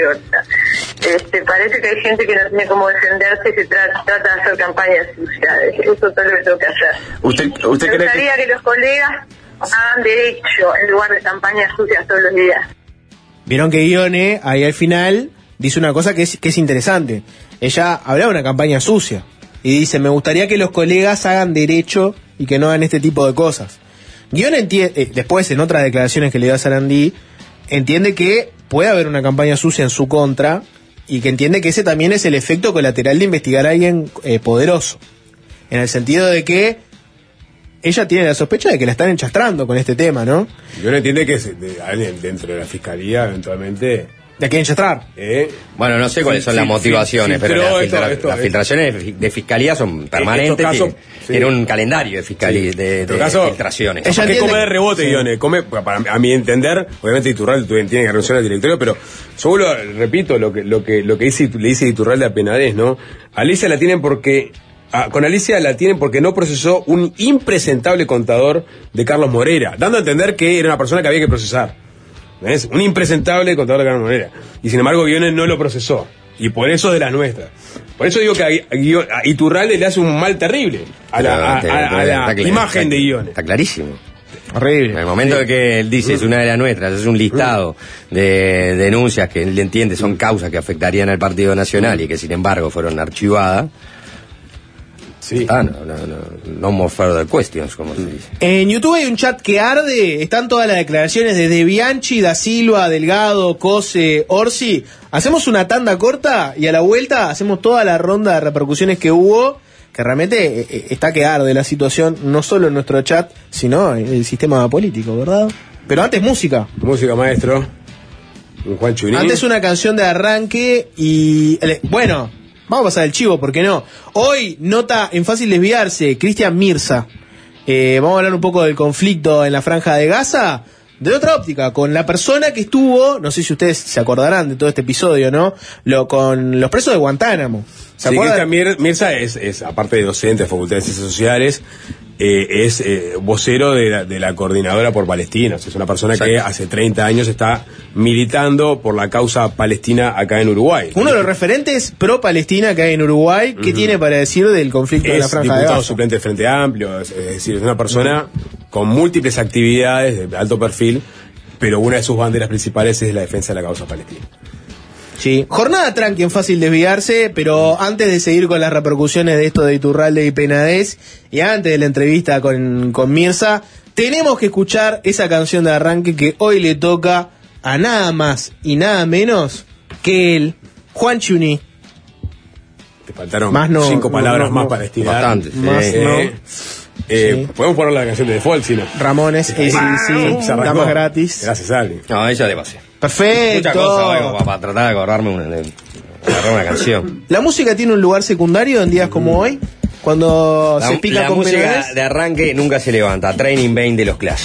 Este, parece que hay gente que no tiene cómo defenderse y se trata, trata de hacer campañas sucias. Eso es todo lo que tengo que hacer. ¿Usted, usted Me cree gustaría que... que los colegas hagan derecho en lugar de campañas sucias todos los días. Vieron que Guione, ahí al final, dice una cosa que es, que es interesante. Ella hablaba de una campaña sucia. Y dice, me gustaría que los colegas hagan derecho y que no hagan este tipo de cosas. Guione entiende, eh, después en otras declaraciones que le dio a Sarandí, entiende que puede haber una campaña sucia en su contra y que entiende que ese también es el efecto colateral de investigar a alguien eh, poderoso. En el sentido de que ella tiene la sospecha de que la están enchastrando con este tema, ¿no? Guione entiende que es de, alguien dentro de la fiscalía eventualmente... ¿La quieren enchastrar? ¿Eh? Bueno, no sé cuáles son Sí, las sí, motivaciones, sí, pero filtró las, esto, filtra- esto, las esto. filtraciones de, de fiscalía son permanentes. casos, y sí. Tiene un calendario de, fiscali- Sí. de, En todo de caso, filtraciones. ella Que entiende- come de rebote, sí. Guione, come, para, a mi entender, obviamente Iturralde tiene tiene que renunciar al directorio, pero yo vuelvo, a- repito lo que lo que lo que dice, le dice Iturralde a Penades, ¿no? Alicia la tienen porque ah, con Alicia la tienen porque no procesó un impresentable contador de Carlos Morera, dando a entender que era una persona que había que procesar. ¿Ves? Un impresentable contador de Carlos Morera. Y sin embargo Guione no lo procesó. Y por eso es de las nuestras. Por eso digo que a, Guio- a Iturralde le hace un mal terrible a la, a, a- a la Está cla- imagen está- de Guione. Está clarísimo. Horrible. En el momento de que él dice, es una de las nuestras, es un listado de denuncias que él entiende son causas que afectarían al Partido Nacional y que sin embargo fueron archivadas. Sí. Ah, no, no, no, no more further questions, como se dice. En YouTube hay un chat que arde, están todas las declaraciones desde Bianchi, Da Silva, Delgado, Cose, Orsi. Hacemos una tanda corta y a la vuelta hacemos toda la ronda de repercusiones que hubo, que realmente eh, está que arde la situación, no solo en nuestro chat, sino en el sistema político, ¿verdad? Pero antes música. Música, maestro. Un Juan Chuní. Antes una canción de arranque y... Bueno, vamos a pasar el chivo, ¿por qué no? Hoy, nota en Fácil Desviarse, Cristian Mirza. Eh, vamos a hablar un poco del conflicto en la Franja de Gaza, de otra óptica, con la persona que estuvo, no sé si ustedes se acordarán de todo este episodio, ¿no? Lo con los presos de Guantánamo. ¿Se sí, acuerdan? Cristian Mirza es, es, aparte de docente de Facultad de Ciencias Sociales, eh, es eh, vocero de la, de la Coordinadora por Palestina. O sea, es una persona Exacto. que hace treinta años está militando por la causa palestina acá en Uruguay. Uno de los referentes pro-Palestina que hay en Uruguay, ¿qué uh-huh. tiene para decir del conflicto es de la Franja de Gaza? Es diputado suplente del Frente Amplio, es, es decir, es una persona uh-huh. con múltiples actividades de alto perfil, pero una de sus banderas principales es la defensa de la causa palestina. Sí, jornada tranqui en Fácil Desviarse, pero antes de seguir con las repercusiones de esto de Iturralde y Penades, y antes de la entrevista con, con Mirza, tenemos que escuchar esa canción de arranque que hoy le toca a nada más y nada menos que el Juan Chuní. Te faltaron más no, cinco palabras no, no, más para estirar. Bastante. Sí. Más eh, no. Eh, sí. Podemos poner la canción de default, si no. Ramones, sí, sí, sí, damas gratis. Gracias, Ali. No, ella le pasé. Perfecto. Muchas cosas, algo, para tratar de acordarme una, de, de agarrar una canción. ¿La música tiene un lugar secundario en días como hoy? Cuando la, se pica la con música Penades? de arranque nunca se levanta. Training Bane de los Clash.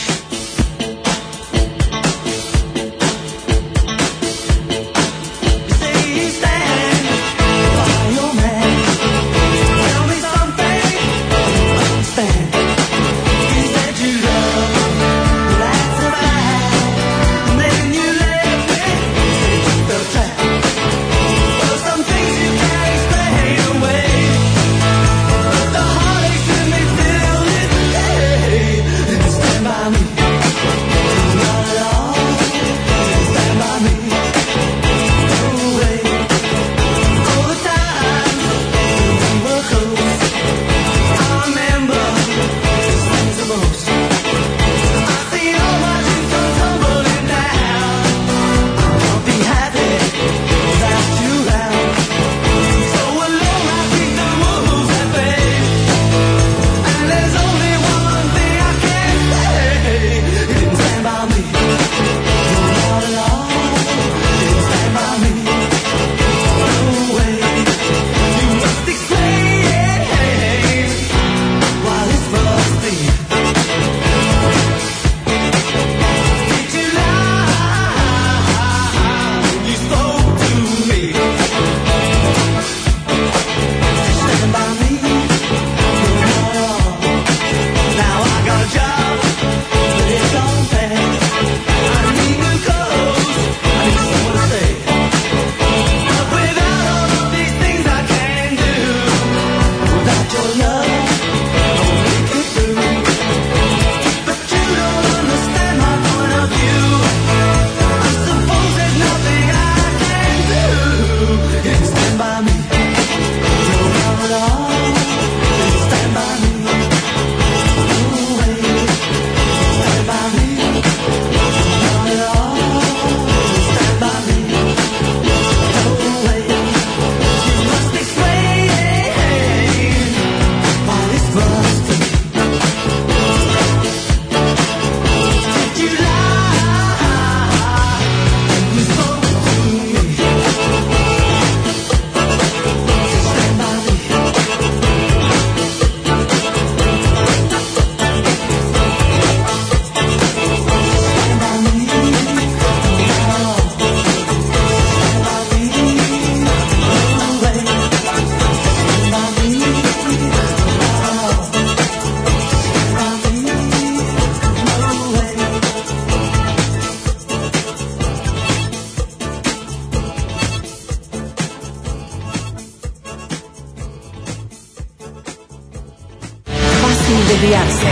Desviarse.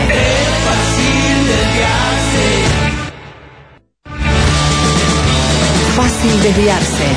Fácil desviarse.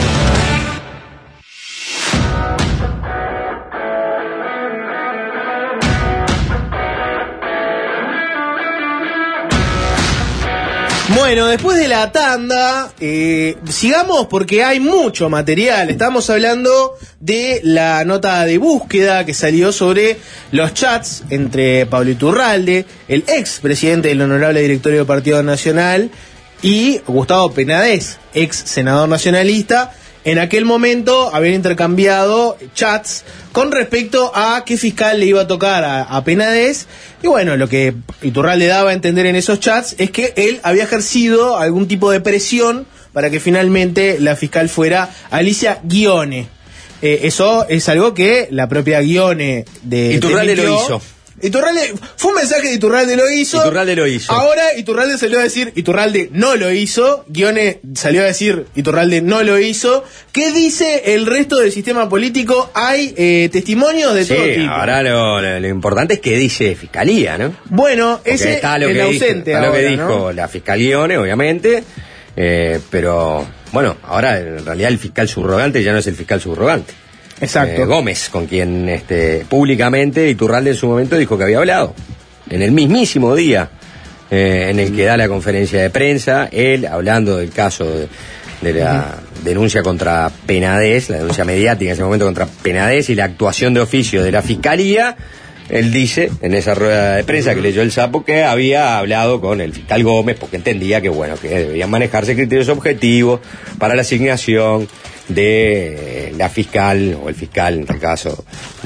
Bueno, después de la tanda, eh, sigamos porque hay mucho material. Estamos hablando de la nota de búsqueda que salió sobre los chats entre Pablo Iturralde, el ex presidente del Honorable Directorio del Partido Nacional, y Gustavo Penades, ex senador nacionalista. En aquel momento habían intercambiado chats con respecto a qué fiscal le iba a tocar a, a Penades. Y bueno, lo que Iturralde daba a entender en esos chats es que él había ejercido algún tipo de presión para que finalmente la fiscal fuera Alicia Ghione. Eh, eso es algo que la propia Ghione de Iturralde lo hizo. Iturralde, fue un mensaje de Iturralde lo hizo. Iturralde lo hizo. Ahora Iturralde salió a decir, Iturralde no lo hizo. Ghione salió a decir, Iturralde no lo hizo. ¿Qué dice el resto del sistema político? Hay eh, testimonios de sí, todo tipo. Ahora lo, lo, lo importante es que dice Fiscalía, ¿no? Bueno, Porque ese está lo el que ausente dijo, está ahora, lo que dijo ¿no? la fiscal Ghione, obviamente. Eh, pero, bueno, ahora en realidad el fiscal subrogante ya no es el fiscal subrogante. Exacto. Eh, Gómez, con quien este, públicamente Iturralde en su momento dijo que había hablado. En el mismísimo día eh, en el que da la conferencia de prensa, él hablando del caso de, de la uh-huh. denuncia contra Penades, la denuncia mediática en ese momento contra Penades y la actuación de oficio de la Fiscalía, él dice en esa rueda de prensa que leyó el Sapo que había hablado con el fiscal Gómez porque entendía que bueno que deberían manejarse criterios objetivos para la asignación de la fiscal o el fiscal en este caso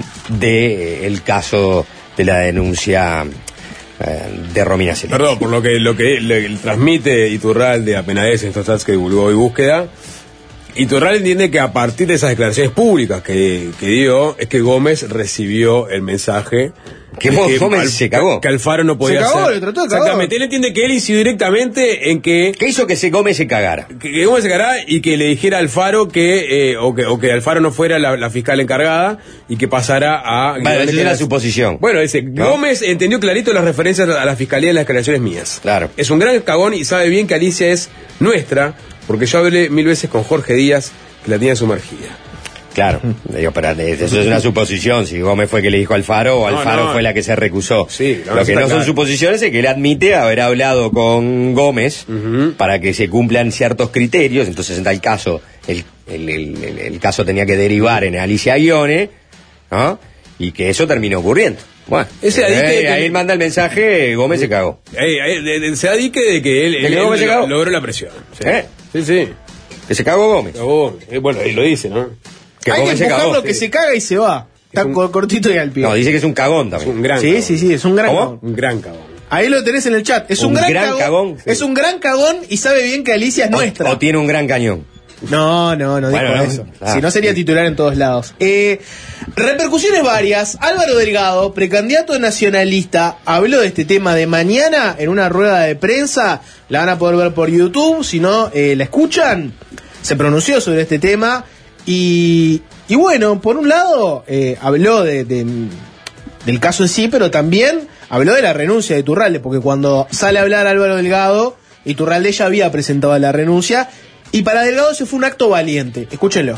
de el caso de la denuncia eh, de Romina Celeste. Perdón, por lo que lo que le, le transmite Iturralde a Penades en estos chats que divulgó hoy Búsqueda, Iturralde entiende que a partir de esas declaraciones públicas que, que dio es que Gómez recibió el mensaje que, que Gómez al, se cagó que Alfaro no podía se cagó, hacer. le trató de cagar. Exactamente, él entiende que él incidió directamente en que ¿qué hizo que se Gómez se cagara? que, que Gómez se cagara y que le dijera a Alfaro que eh, o que o que Alfaro no fuera la, la fiscal encargada y que pasara a bueno, esa es la suposición. Bueno, ese ¿no? Gómez entendió clarito las referencias a la fiscalía en las declaraciones mías. Claro. Es un gran cagón y sabe bien que Alicia es nuestra, porque yo hablé mil veces con Jorge Díaz que la tiene sumergida. Claro, digo, pero eso es una suposición, si Gómez fue que le dijo a Alfaro o No, Alfaro no. fue la que se recusó. Sí, no, lo que no claro. son suposiciones es que él admite haber hablado con Gómez Uh-huh. para que se cumplan ciertos criterios, entonces en tal caso el, el, el, el, el caso tenía que derivar en Alicia Ghione, ¿no? Y que eso terminó ocurriendo. Bueno, Ese eh, adique de que- ahí él manda el mensaje, Gómez se cagó. Eh, eh, de- de- se da dique de que él, ¿De él- que Gómez él se cagó? logró la presión. Sí, ¿Eh? sí. sí. Que se cagó Gómez. Cagó. Eh, bueno, ahí lo dice, ¿no? Que Hay Gómez que se cagó. empujarlo que sí. se caga y se va. Está un- cor- cortito y al pie. No, dice que es un cagón Es también. un gran sí, cagón. sí, sí, es un gran ¿Cómo? cagón. Un gran cagón. Ahí lo tenés en el chat. Es un, Un gran, gran cagón. cagón, sí. Es un gran cagón y sabe bien que Alicia es nuestra. O, o tiene un gran cañón. No, no, no dijo Bueno, no, eso. ah, si no sería sí. titular en todos lados. Eh, repercusiones varias. Álvaro Delgado, precandidato nacionalista, habló de este tema de mañana en una rueda de prensa. La van a poder ver por YouTube. Si no, eh, la escuchan. Se pronunció sobre este tema. Y, y bueno, por un lado, eh, habló de, de- del caso en sí, pero también habló de la renuncia de Iturralde, porque cuando sale a hablar Álvaro Delgado, Iturralde ya había presentado la renuncia. Y para Delgado se fue un acto valiente. Escúchenlo.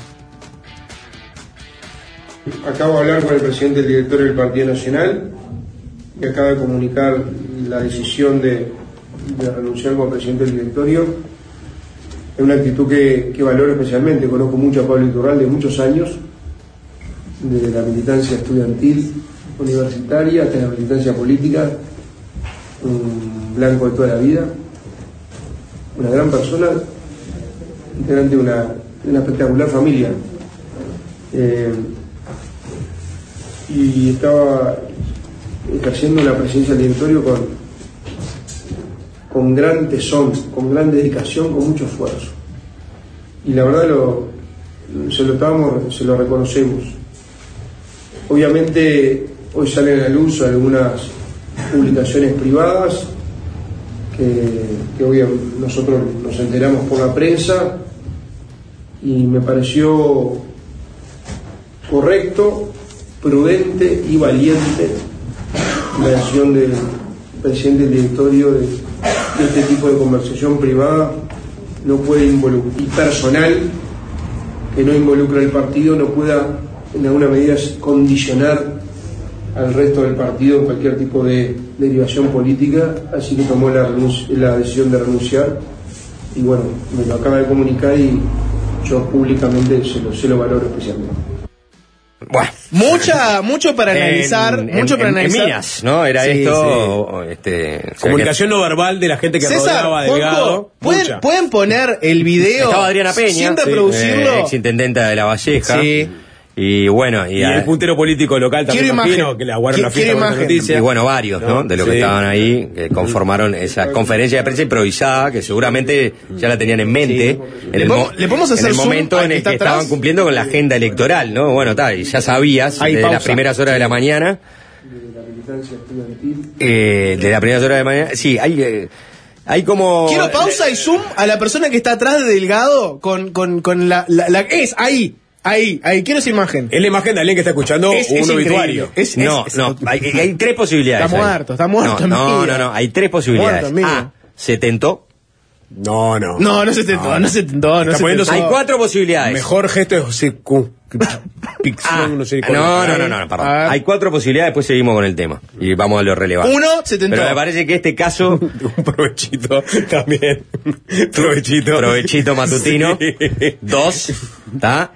Acabo de hablar con el presidente del directorio del Partido Nacional y acaba de comunicar la decisión de, de renunciar como presidente del directorio. Es una actitud que, que valoro especialmente. Conozco mucho a Pablo Iturralde de muchos años, desde la militancia estudiantil, universitaria, hasta la militancia política, un blanco de toda la vida, una gran persona, integrante de una, de una espectacular familia. Eh, y estaba ejerciendo la presidencia del directorio con, con gran tesón, con gran dedicación, con mucho esfuerzo. Y la verdad lo, se lo estábamos, se lo reconocemos. Obviamente hoy salen a la luz algunas publicaciones privadas que, que hoy nosotros nos enteramos por la prensa y me pareció correcto, prudente y valiente la decisión del presidente del directorio de, de este tipo de conversación privada no puede involucrar, y personal que no involucra al partido, no pueda en alguna medida condicionar al resto del partido en cualquier tipo de derivación política, así que tomó la, la decisión de renunciar y bueno, me lo acaba de comunicar y yo públicamente se lo, se lo valoro especialmente. Bueno. Mucha, mucho para analizar, En- mucho en- para en- en analizar. Minas, ¿no? Era Sí, esto, sí. o- o este... o sea Comunicación no verbal de la gente que César, rodeaba a Delgado. Juanjo, ¿pueden, mucha. pueden poner el que video estaba Adriana Peña, sin reproducirlo? eh, exintendenta de La Valleja. Sí. Y bueno, y, Y a- el puntero político local también, Quiero imagino, imagen. que le aguardaron la Qui- fiesta quiero con esta imagen. noticia. y bueno, varios, ¿no? ¿No? De los que Sí. estaban ahí, que conformaron esa conferencia de prensa improvisada, que seguramente ya la tenían en mente. En ¿Le el, podemos- le podemos hacer en el zoom momento al en que el está que atrás? estaban cumpliendo con la agenda electoral, ¿no? Bueno, tal, y ya sabías, Ahí, desde pausa. las primeras horas de la mañana. Eh, de las primeras horas de la mañana. Sí, hay, eh, hay como. Quiero pausa y zoom a la persona que está atrás de Delgado con, con, con la, la, la- Es, ahí, ahí, ahí, quiero esa imagen. Es la imagen de alguien que está escuchando Es- un es obituario. increíble. Es- No, es- no, hay, hay tres posibilidades. Está ahí. muerto, está muerto, No, no, amigo. no, no, hay tres posibilidades. Muerto, amigo. A, se tentó. No, no. No, no se tentó, no, se tentó, no Está se poniendo tentó. Hay cuatro posibilidades. Mejor gesto de José Q. Ah, no, sé no, no, no, no, perdón. A ver. Hay cuatro posibilidades, después seguimos con el tema. Y vamos a lo relevante. Uno, se tentó. Pero me parece que este caso, Un provechito también. Provechito. provechito matutino. Sí. Dos, ¿está?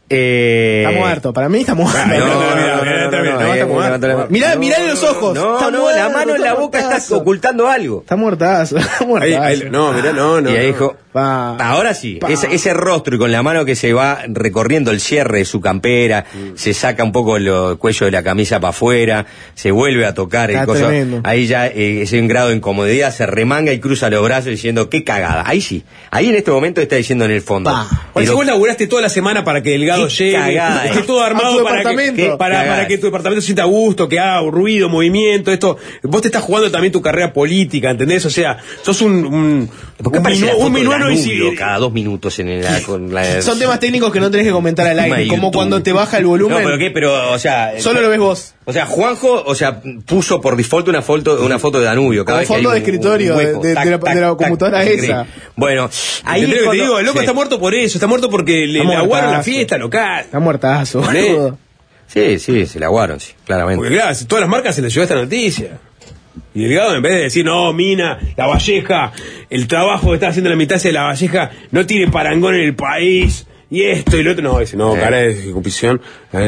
Eh, Está muerto, para mí está muerto. Ah, No, no, no, no, no, mira, no, mira, no, está bien, no, no, eh, está muerto. levanta la- Mirá, no, mirale los ojos. No, Está no, muerto, la mano en la está boca está muertazo. ocultando algo. Está muertazo, está Ahí, muertazo. ahí, no, mirá, no, no. y ahí no. dijo, Pa. ahora sí, Pa. ese, ese rostro y con la mano que se va recorriendo el cierre de su campera, se saca un poco el lo- cuello de la camisa para afuera, se vuelve a tocar el Está coso. tremendo. Ahí ya eh, es un grado de incomodidad, se remanga y cruza los brazos diciendo, qué cagada. Ahí sí, ahí en este momento está diciendo en el fondo. Pa. Oye, Pero- vos laburaste toda la semana para que Delgado Qué llegue, cagada, esté eh. todo A armado tu para que, departamento. que- para, Cagada. para que tu departamento se sienta a gusto, que haga ruido, movimiento, esto. Vos te estás jugando también tu carrera política, ¿entendés? O sea, sos un, un, ¿Por qué un, aparece minu- la foto un de minuano y Danubio si- cada dos minutos en la, con la- Son temas técnicos que no tenés que comentar al aire, Tema de como YouTube. cuando te baja el volumen. No, pero qué, pero, o sea. Solo lo ves vos. O sea, Juanjo, o sea, puso por default una foto, una foto de Danubio. Cada Como vez que fondo hay de escritorio de- de- de la- de la computadora tac, esa. Bueno, ahí ¿entendés es lo que te cuando- digo? El loco sí. está muerto por eso, está muerto porque le, Está le aguaron la muertazo. fiesta local. Está muertazo, ¿Entendés? boludo. Sí, sí, se la aguaron, sí, claramente. Porque claro, todas las marcas se les llevó esta noticia. Y Delgado, en vez de decir, no, Mina, La Valleja, el trabajo que está haciendo la mitad de La Valleja no tiene parangón en el país, y esto y lo otro, no, dice, no, Eh. cara de ejecución, no,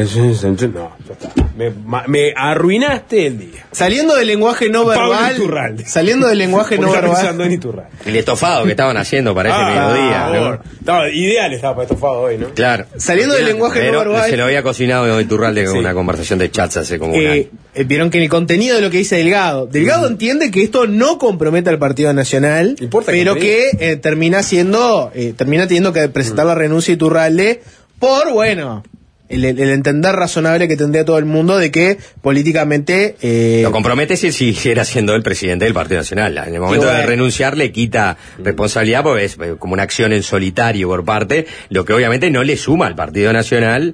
ya está. Me, ma- me arruinaste el día. Saliendo del lenguaje no Pablo verbal. Iturralde. Saliendo del lenguaje no Porque está verbal. pensando en Iturralde. El estofado que estaban haciendo para ese Ah, mediodía, por ¿no? favor. Estaba ideal estaba para estofado hoy, ¿no? Claro. Saliendo del lenguaje no Pero verbal. Se lo había cocinado Iturralde con Sí. una conversación de chats hace como un año. Eh, eh, vieron que en el contenido de lo que dice Delgado, Delgado entiende que esto no compromete al Partido Nacional, Importa pero contenido. que eh, termina siendo, eh, termina teniendo que presentar la renuncia de Iturralde por, bueno, el, el- el entender razonable que tendría todo el mundo de que políticamente eh, Lo compromete si siguiera siendo el presidente del Partido Nacional. En el momento Y bueno. de renunciar le quita responsabilidad porque es eh, como una acción en solitario por parte, lo que obviamente no le suma al Partido Nacional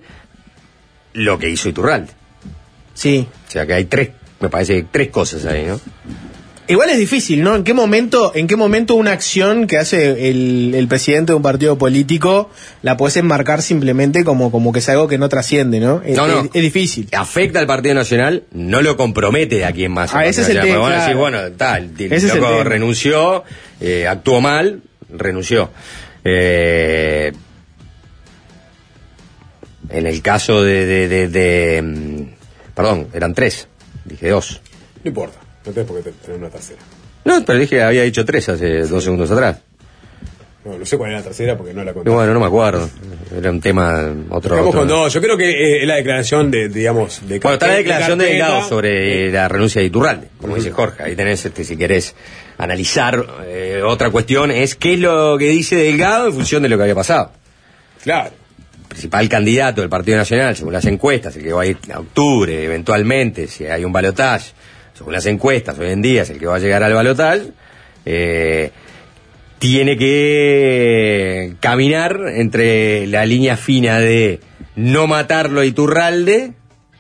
lo que hizo Iturralde. sí. O sea que hay tres, me parece, tres cosas ahí, ¿no? Igual es difícil, ¿no? ¿En qué momento, en qué momento una acción que hace el, el presidente de un partido político la puedes enmarcar simplemente como, como que es algo que no trasciende, ¿no? Es, No, no. es- es difícil. Afecta al Partido Nacional, no lo compromete de aquí en más. Ah, al ese Partido es el Nacional. tema, Porque van a claro. decir, bueno, tal, el Ese es el loco tema. renunció, eh, actuó mal, renunció. Eh, en el caso de, de, de, de, mm, perdón, eran tres, dije dos. No importa, no tenés por qué tener una tercera. No, pero dije, había dicho tres hace dos segundos atrás. No, no sé cuál era la tercera porque no la conté. Y bueno, no me acuerdo. Era un tema, otro. Estamos otro- con dos. Yo creo que eh, es la declaración de, digamos, de Bueno, está la carpe- declaración de carpeta. Delgado sobre la renuncia de Iturralde, como dice Jorge. Ahí tenés, este, si querés analizar eh, otra cuestión, es qué es lo que dice Delgado en función de lo que había pasado. Claro. Principal candidato del Partido Nacional, según las encuestas, el que va a ir a octubre, eventualmente, si hay un balotaje, según las encuestas, hoy en día es el que va a llegar al balotaje, eh, tiene que caminar entre la línea fina de no matarlo a Iturralde,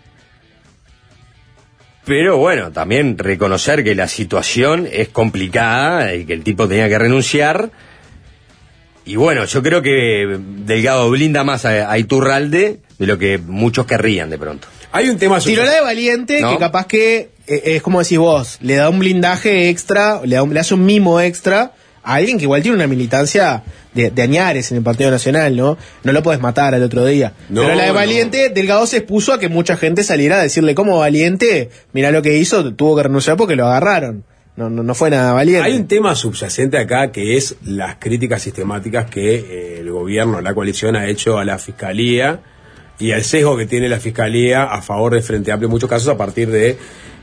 pero bueno, también reconocer que la situación es complicada y que el tipo tenía que renunciar. Y bueno, yo creo que Delgado blinda más a, a Iturralde de lo que muchos querrían de pronto. Hay un tema Tiró la de valiente, ¿No? que capaz que eh, es como decís vos, le da un blindaje extra, le, da un- le hace un mimo extra a alguien que igual tiene una militancia de, de Añares en el Partido Nacional, ¿no? No lo podés matar al otro día. No, Pero la de no. Valiente, Delgado se expuso a que mucha gente saliera a decirle, ¿cómo Valiente? Mirá lo que hizo, tuvo que renunciar porque lo agarraron. No, no, no fue nada valiente. Hay un tema subyacente acá que es las críticas sistemáticas que eh, el gobierno, la coalición ha hecho a la Fiscalía y al sesgo que tiene la Fiscalía a favor del Frente Amplio en muchos casos a partir de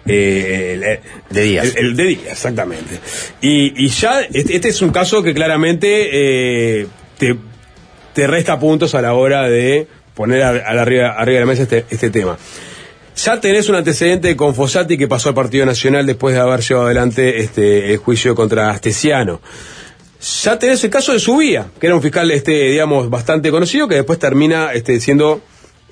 eh, el, De Díaz. El, el de Díaz, exactamente. Y, y ya, este, este es un caso que claramente eh, te, te resta puntos a la hora de poner a, a la arriba, arriba de la mesa este, este tema. Ya tenés un antecedente con Fossati que pasó al Partido Nacional después de haber llevado adelante este, el juicio contra Astesiano. Ya tenés el caso de Subía, que era un fiscal, este, digamos, bastante conocido, que después termina este, siendo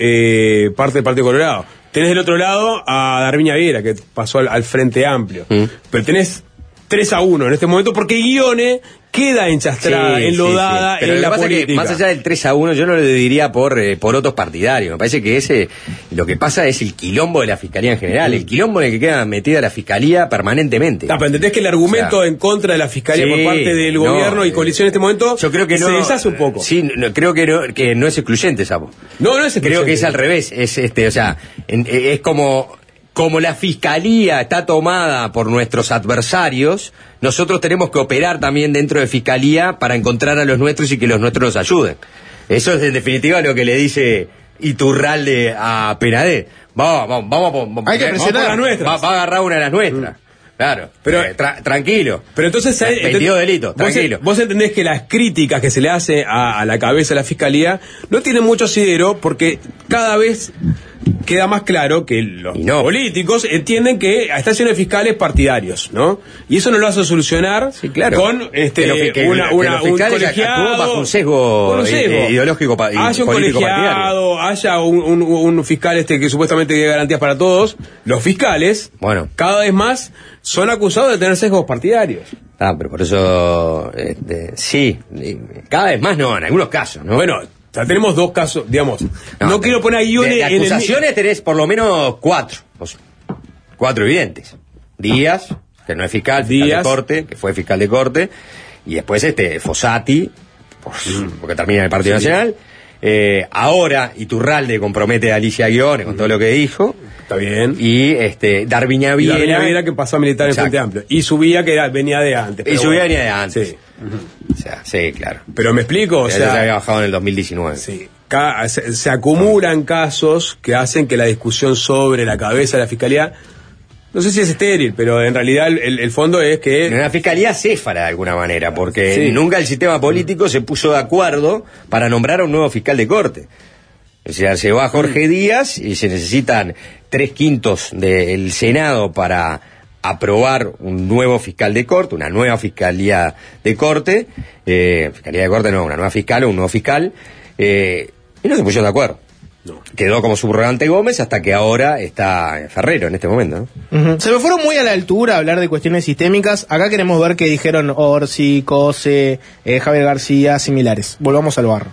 eh, parte del Partido Colorado. Tenés del otro lado a Darviña Viera, que pasó al, al Frente Amplio. Mm. Pero tenés tres a uno en este momento porque Guione queda enchastrada, sí, enlodada sí, sí. Pero en la pasa política. Que más allá del tres a uno, yo no lo diría por eh, por otros partidarios. Me parece que ese lo que pasa es el quilombo de la Fiscalía en general, el quilombo en el que queda metida la Fiscalía permanentemente. Ah, pero entendés que el argumento, o sea, en contra de la Fiscalía sí, por parte del no, gobierno y coalición en este momento yo creo que no, se deshace un poco. Sí, no, creo que no, que no es excluyente, Sapo. No, no es excluyente. Creo que es al revés. Es este, o sea, en, es como... Como la Fiscalía está tomada por nuestros adversarios, nosotros tenemos que operar también dentro de Fiscalía para encontrar a los nuestros y que los nuestros nos ayuden. Eso es en definitiva lo que le dice Iturralde a Penadé. Vamos, vamos, vamos, vamos, hay que presionar a las nuestras. Va, va a agarrar una de las nuestras. Mm. Claro, pero eh, tra tranquilo. Pero entonces hay veintidós delitos, tranquilo. Vos, vos entendés que las críticas que se le hace a, a la cabeza de la Fiscalía no tienen mucho asidero porque cada vez queda más claro que los no. políticos entienden que están llenos de fiscales partidarios, ¿no? Y eso no lo hace solucionar sí, claro. con este que lo, que, una, una, que un colegiado bajo un sesgo, un sesgo. ideológico pa, haya un político colegiado, partidario. haya un, un, un fiscal este que supuestamente tiene garantías para todos. Los fiscales, bueno, cada vez más son acusados de tener sesgos partidarios. Ah, pero por eso este, sí, cada vez más no, en algunos casos, ¿no? Bueno, ya tenemos dos casos, digamos. No, no quiero poner guiones de, de en acusaciones el... tenés por lo menos cuatro. Pues, cuatro evidentes. Díaz, que no es fiscal, fiscal Díaz. de corte, que fue fiscal de corte. Y después este Fossati, pues, mm. porque termina en el Partido sí. Nacional. Eh, ahora Iturralde compromete a Alicia Guione con mm. todo lo que dijo. Está bien. Y este Darviña Viera. Darviña Viera que pasó a militar en el Frente Amplio. Y Subía que era, venía de antes. Y Subía bueno. venía de antes. Sí. Uh-huh. O sea, sí, claro. Pero me explico, o ya sea. se había bajado en el dos mil diecinueve. Sí. Se, se acumulan casos que hacen que la discusión sobre la cabeza de la Fiscalía, no sé si es estéril, pero en realidad el, el fondo es que... Una fiscalía céfala de alguna manera, porque sí. nunca el sistema político se puso de acuerdo para nombrar a un nuevo fiscal de corte. O sea, se va Jorge Díaz y se necesitan tres quintos del Senado para aprobar un nuevo fiscal de corte, una nueva fiscalía de corte, eh, fiscalía de corte no, una nueva fiscal o un nuevo fiscal, eh, y no se pusieron de acuerdo. No. Quedó como subrogante Gómez hasta que ahora está Ferrero en este momento, ¿no? Uh-huh. Se me fueron muy a la altura a hablar de cuestiones sistémicas. Acá queremos ver qué dijeron Orsi, Cose, eh, Javier García, similares. Volvamos al barro.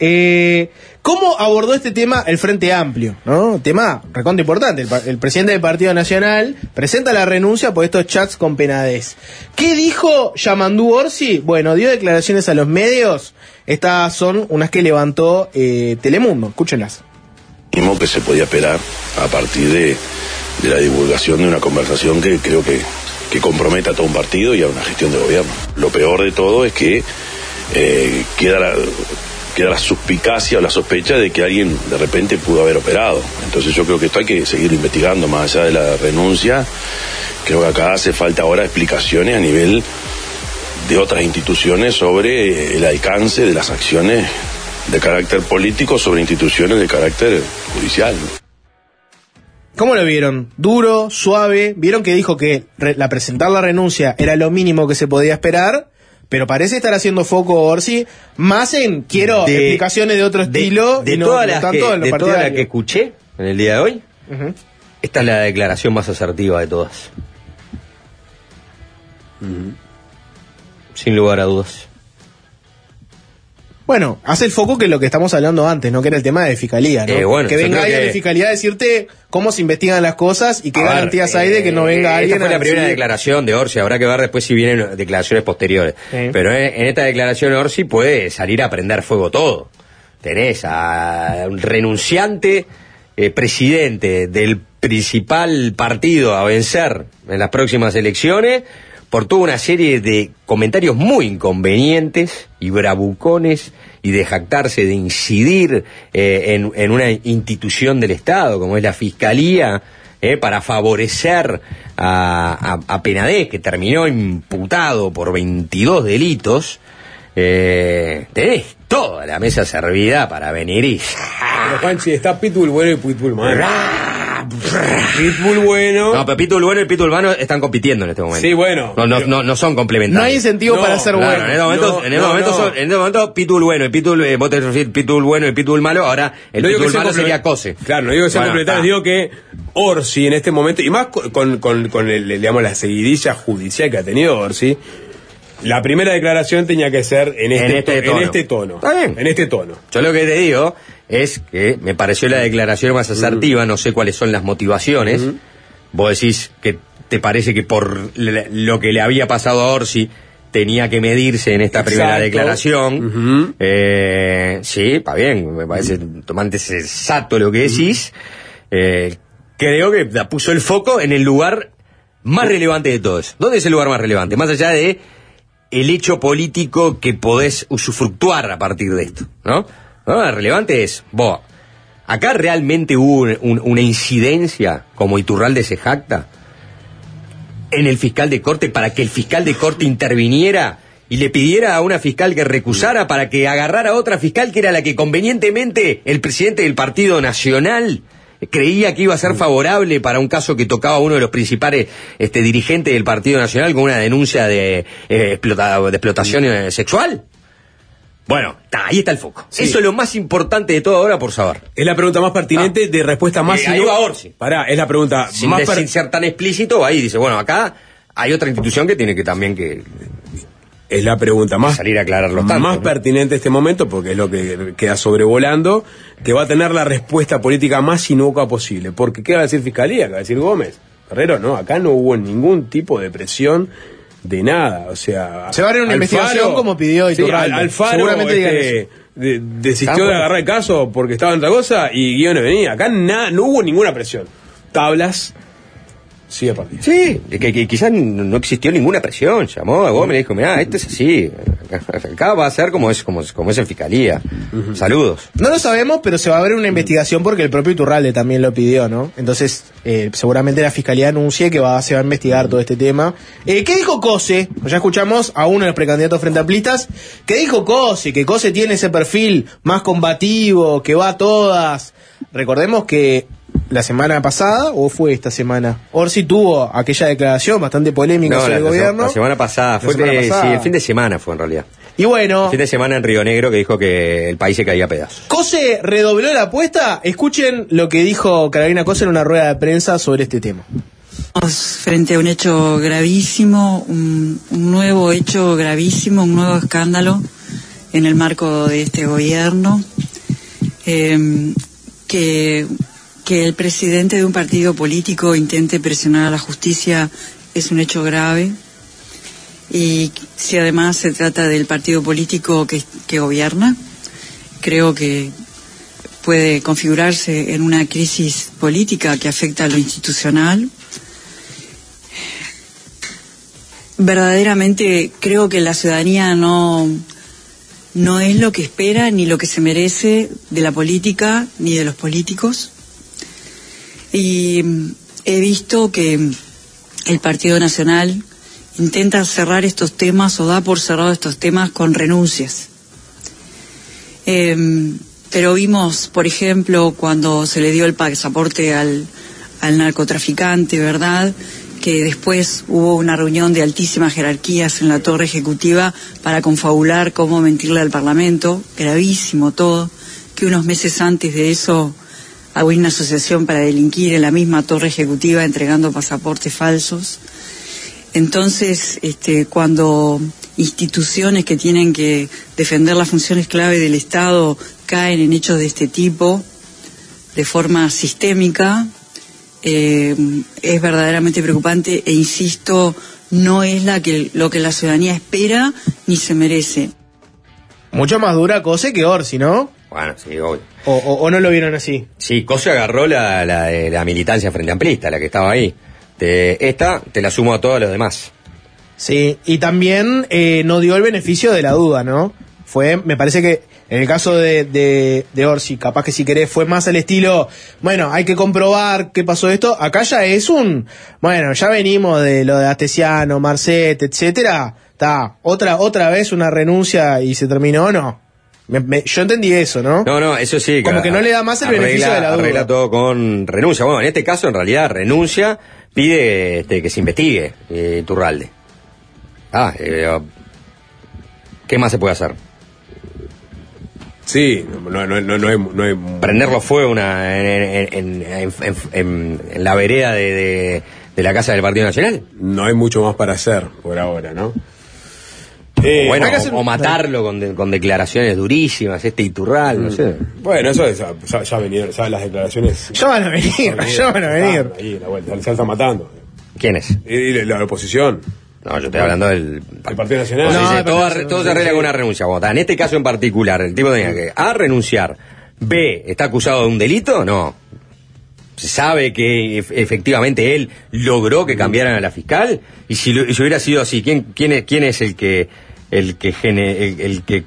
Eh, ¿Cómo abordó este tema el Frente Amplio? ¿No? Tema recontra importante. El, el presidente del Partido Nacional presenta la renuncia por estos chats con Penades. ¿Qué dijo Yamandú Orsi? Bueno, dio declaraciones a los medios. Estas son unas que levantó eh, Telemundo. Escúchenlas. Que se podía esperar a partir de, de la divulgación de una conversación que creo que, que comprometa a todo un partido y a una gestión de gobierno. Lo peor de todo es que eh, queda la... queda la suspicacia o la sospecha de que alguien de repente pudo haber operado. Entonces yo creo que esto hay que seguir investigando más allá de la renuncia. Creo que acá hace falta ahora explicaciones a nivel de otras instituciones sobre el alcance de las acciones de carácter político sobre instituciones de carácter judicial. ¿Cómo lo vieron? ¿Duro? ¿Suave? ¿Vieron que dijo que re- la presentar la renuncia era lo mínimo que se podía esperar? Pero parece estar haciendo foco Orsi más en quiero de, explicaciones de otro estilo. De, de y no, todas no las tanto que, en lo de todas las partidario. que escuché en el día de hoy, uh-huh. esta es la declaración más asertiva de todas. Uh-huh. Sin lugar a dudas. Bueno, hace el foco que lo que estamos hablando antes, ¿no? Que era el tema de fiscalía, ¿no? Eh, bueno, que yo venga creo alguien que- de fiscalía a decirte cómo se investigan las cosas y qué A ver, garantías hay de que no venga eh, alguien Esta fue a la primera decir- declaración de Orsi, habrá que ver después si vienen declaraciones posteriores. Sí. Pero en, en esta declaración Orsi puede salir a prender fuego todo. Tenés a un renunciante eh, presidente del principal partido a vencer en las próximas elecciones por toda una serie de comentarios muy inconvenientes y bravucones y de jactarse de incidir eh, en, en una institución del Estado como es la Fiscalía, eh, para favorecer a, a, a Penadez, que terminó imputado por veintidós delitos. Eh, tenés toda la mesa servida para venir y... Pero Juanchi, está Pitbull bueno y Pitbull malo. Pitbull bueno. No, pero Pitbull bueno y Pitbull malo están compitiendo en este momento. Sí, bueno. No, no, pero- no, no son complementarios. No hay incentivo No, para ser Claro, bueno. en este momento, No, en este no, momento, no. son- en este momento Pitbull bueno y Pitbull, eh, vos tenés que decir Pitbull bueno y Pitbull malo, ahora el No digo que Pitbull sea malo complement- sería Cose. Claro, no digo que sean Bueno, complementarios, está. digo que Orsi en este momento, y más con, con, con, con el, digamos, la seguidilla judicial que ha tenido Orsi, la primera declaración tenía que ser en este, En este to- tono. en este tono. Está bien. En este tono. Yo lo que te digo es que me pareció la declaración más asertiva, no sé cuáles son las motivaciones. Vos decís que te parece que por le- lo que le había pasado a Orsi tenía que medirse en esta primera Exacto. declaración. Ujú. Eh, sí, está bien, me parece tomante exacto lo que decís. Eh, creo que la puso el foco en el lugar más relevante de todo eso. ¿Dónde es el lugar más relevante? Más allá de el hecho político que podés usufructuar a partir de esto, ¿no? ¿No? Lo relevante es, vos, acá realmente hubo un- un- una incidencia, como Iturralde se jacta, en el fiscal de corte para que el fiscal de corte interviniera y le pidiera a una fiscal que recusara para que agarrara a otra fiscal que era la que convenientemente el presidente del Partido Nacional creía que iba a ser favorable para un caso que tocaba a uno de los principales este, dirigentes del Partido Nacional con una denuncia de, eh, explota- de explotación eh, sexual. Bueno, ta, ahí está el foco. Sí. Eso es lo más importante de todo ahora por saber. Es la pregunta más pertinente, de respuesta más... Eh, ahí inu- va Orsi. Pará, es la pregunta Sin, más... de- per- sin ser tan explícito, ahí dice, bueno, acá hay otra institución que tiene que también que Es la pregunta más... salir a aclarar los tantos, más ¿no? pertinente este momento, porque es lo que queda sobrevolando, que va a tener la respuesta política más inocua posible. Porque ¿qué va a decir Fiscalía? ¿Qué va a decir Gómez? Herrero, no, acá no hubo ningún tipo de presión de nada, o sea... Se va a abrir una investigación como pidió sí, Iturralde. Al- Alfaro Seguramente digan este, eso. de- desistió Campo. de agarrar el caso porque estaba en otra cosa y Guione venía. Acá na- no hubo ninguna presión. Tablas, sigue partido. Sí, que, que quizás no existió ninguna presión. Llamó a Gómez y dijo, mira, esto es así. Acá va a ser como es, como, es- como es en Fiscalía. Saludos. No lo sabemos, pero se va a abrir una investigación porque el propio Iturralde también lo pidió, ¿no? Entonces, eh, seguramente la Fiscalía anuncie que va, se va a investigar todo este tema. Eh, ¿Qué dijo Cose? Ya escuchamos a uno de los precandidatos frente amplistas. ¿Qué dijo Cose? Que Cose tiene ese perfil más combativo, que va a todas. Recordemos que la semana pasada, o fue esta semana, Orsi tuvo aquella declaración bastante polémica No, sobre la, el la- gobierno. la semana pasada, La fue semana que- pasada. sí, el fin de semana fue en realidad. Y bueno, El fin de semana en Río Negro que dijo que el país se caía a pedazos. Cose redobló la apuesta. Escuchen lo que dijo Carolina Cose en una rueda de prensa sobre este tema. Estamos frente a un hecho gravísimo, un, un nuevo hecho gravísimo, un nuevo escándalo en el marco de este gobierno, eh, que, que el presidente de un partido político intente presionar a la justicia es un hecho grave, y si además se trata del partido político que, que gobierna, creo que puede configurarse en una crisis política que afecta a lo institucional. Verdaderamente creo que la ciudadanía no, no es lo que espera ni lo que se merece de la política ni de los políticos. Y he visto que el Partido Nacional intenta cerrar estos temas o da por cerrado estos temas con renuncias. Eh, pero vimos, por ejemplo, cuando se le dio el pasaporte al, al narcotraficante, ¿verdad?, que después hubo una reunión de altísimas jerarquías en la torre ejecutiva para confabular cómo mentirle al Parlamento, gravísimo todo, que unos meses antes de eso había una asociación para delinquir en la misma torre ejecutiva entregando pasaportes falsos. Entonces, este, cuando instituciones que tienen que defender las funciones clave del Estado caen en hechos de este tipo, de forma sistémica, eh, es verdaderamente preocupante e insisto, no es la que, lo que la ciudadanía espera ni se merece. Mucho más dura Cose que Orsi, ¿no? Bueno, sí, obvio. O, o, o no lo vieron así. Sí, Cose agarró la, la, de la militancia frente amplista, la que estaba ahí. Te, esta te la sumo a todos los demás. Sí, y también eh, no dio el beneficio de la duda, ¿no? Fue, me parece que en el caso de, de, de Orsi, capaz que si querés, fue más al estilo, bueno, hay que comprobar qué pasó esto. Acá ya es un, bueno, ya venimos de lo de Astesiano, Marcet, etcétera. Está, otra, otra vez una renuncia y se terminó, ¿no? Me, me, yo entendí eso, ¿no? No, no, eso sí. Como que no le da más el arregla, beneficio de la duda. Arregla todo con renuncia. Bueno, en este caso, en realidad, renuncia, pide este, que se investigue eh, Iturralde. Ah, eh, ¿qué más se puede hacer? Sí, no, no, no, no, hay, no hay... Prenderlo fuego una, en, en, en, en, en, en la vereda de, de, de la Casa del Partido Nacional. No hay mucho más para hacer por ahora, ¿no? Eh, bueno, o, o matarlo con, de, con declaraciones durísimas, este Iturral, no sé. Bueno, eso es, ya, ya venían, ya las declaraciones... Ya van a venir, ya van a venir. Ahí, la vuelta, se están matando. ¿Quién es? Y la, la oposición. No, yo estoy hablando del... El Partido Nacional. No, no, dice, todo, arre, todo se arregla con una renuncia. Bueno, en este caso en particular, el tipo tenía que A, renunciar, B, ¿está acusado de un delito? No. Se sabe que efectivamente él logró que cambiaran a la fiscal, y si, lo, si hubiera sido así, ¿quién, quién, es, quién es el que el que gene, el, el que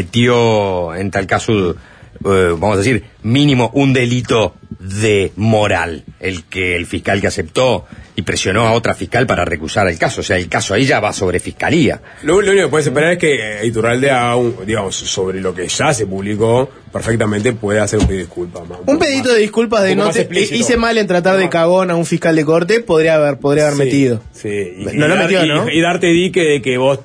cometió en tal caso, eh, vamos a decir, mínimo un delito de moral? El que el fiscal que aceptó y presionó a otra fiscal para recusar el caso. O sea, el caso ahí ya va sobre fiscalía. Lo, lo único que puedes esperar es que Iturralde haga un, digamos, sobre lo que ya se publicó, perfectamente puede hacer un pedido de disculpas. Más, un un pedito más, de disculpas de no te, hice mal en tratar de cagón a un fiscal de corte, podría haber, podría haber sí, metido. Sí, y, no y lo dar, metió, y, ¿no? Y darte dique de que vos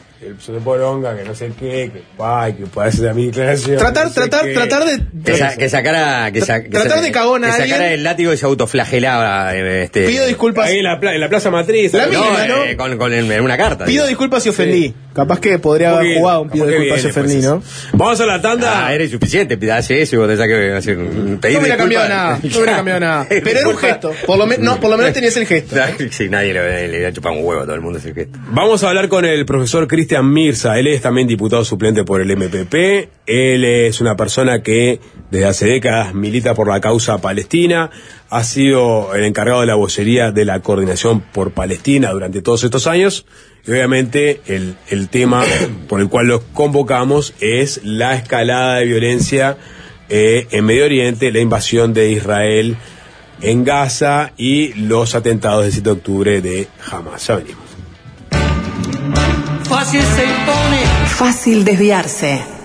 se te poronga, que no sé qué, que pa, que puede hacer a mi declaración. Tratar, no sé tratar, qué. tratar de. Que, sa, que sacara. Que sa, que tratar sa, de cagón a que alguien. sacara el látigo y se autoflagelaba. Este, Pido disculpas. Ahí en la, en la Plaza Matriz. La ¿no? mínima, ¿no? Eh, con, con el, en una carta. Pido digo. disculpas si ofendí. Sí. Capaz que podría haber Bien, jugado un pido disculpas si ofendí, pues, ¿no? Vamos a la tanda. Ah, era insuficiente, hace eso y vos te saques hacer un pedido. No hubiera de cambiado disculpas. nada, no hubiera cambiado nada. Pero era un gesto. Por lo, me, no, por lo menos tenías el gesto. Sí, nadie le, le, le chupa un huevo a todo el mundo ese gesto. Vamos a hablar con el profesor Cristian Mirza. Él es también diputado suplente por el M P P. Él es una persona que desde hace décadas milita por la causa palestina. Ha sido el encargado de la vocería de la Coordinación por Palestina durante todos estos años. Y obviamente el, el tema por el cual los convocamos es la escalada de violencia eh, en Medio Oriente, la invasión de Israel en Gaza y los atentados del siete de octubre de Hamas. Ya venimos. Fácil desviarse.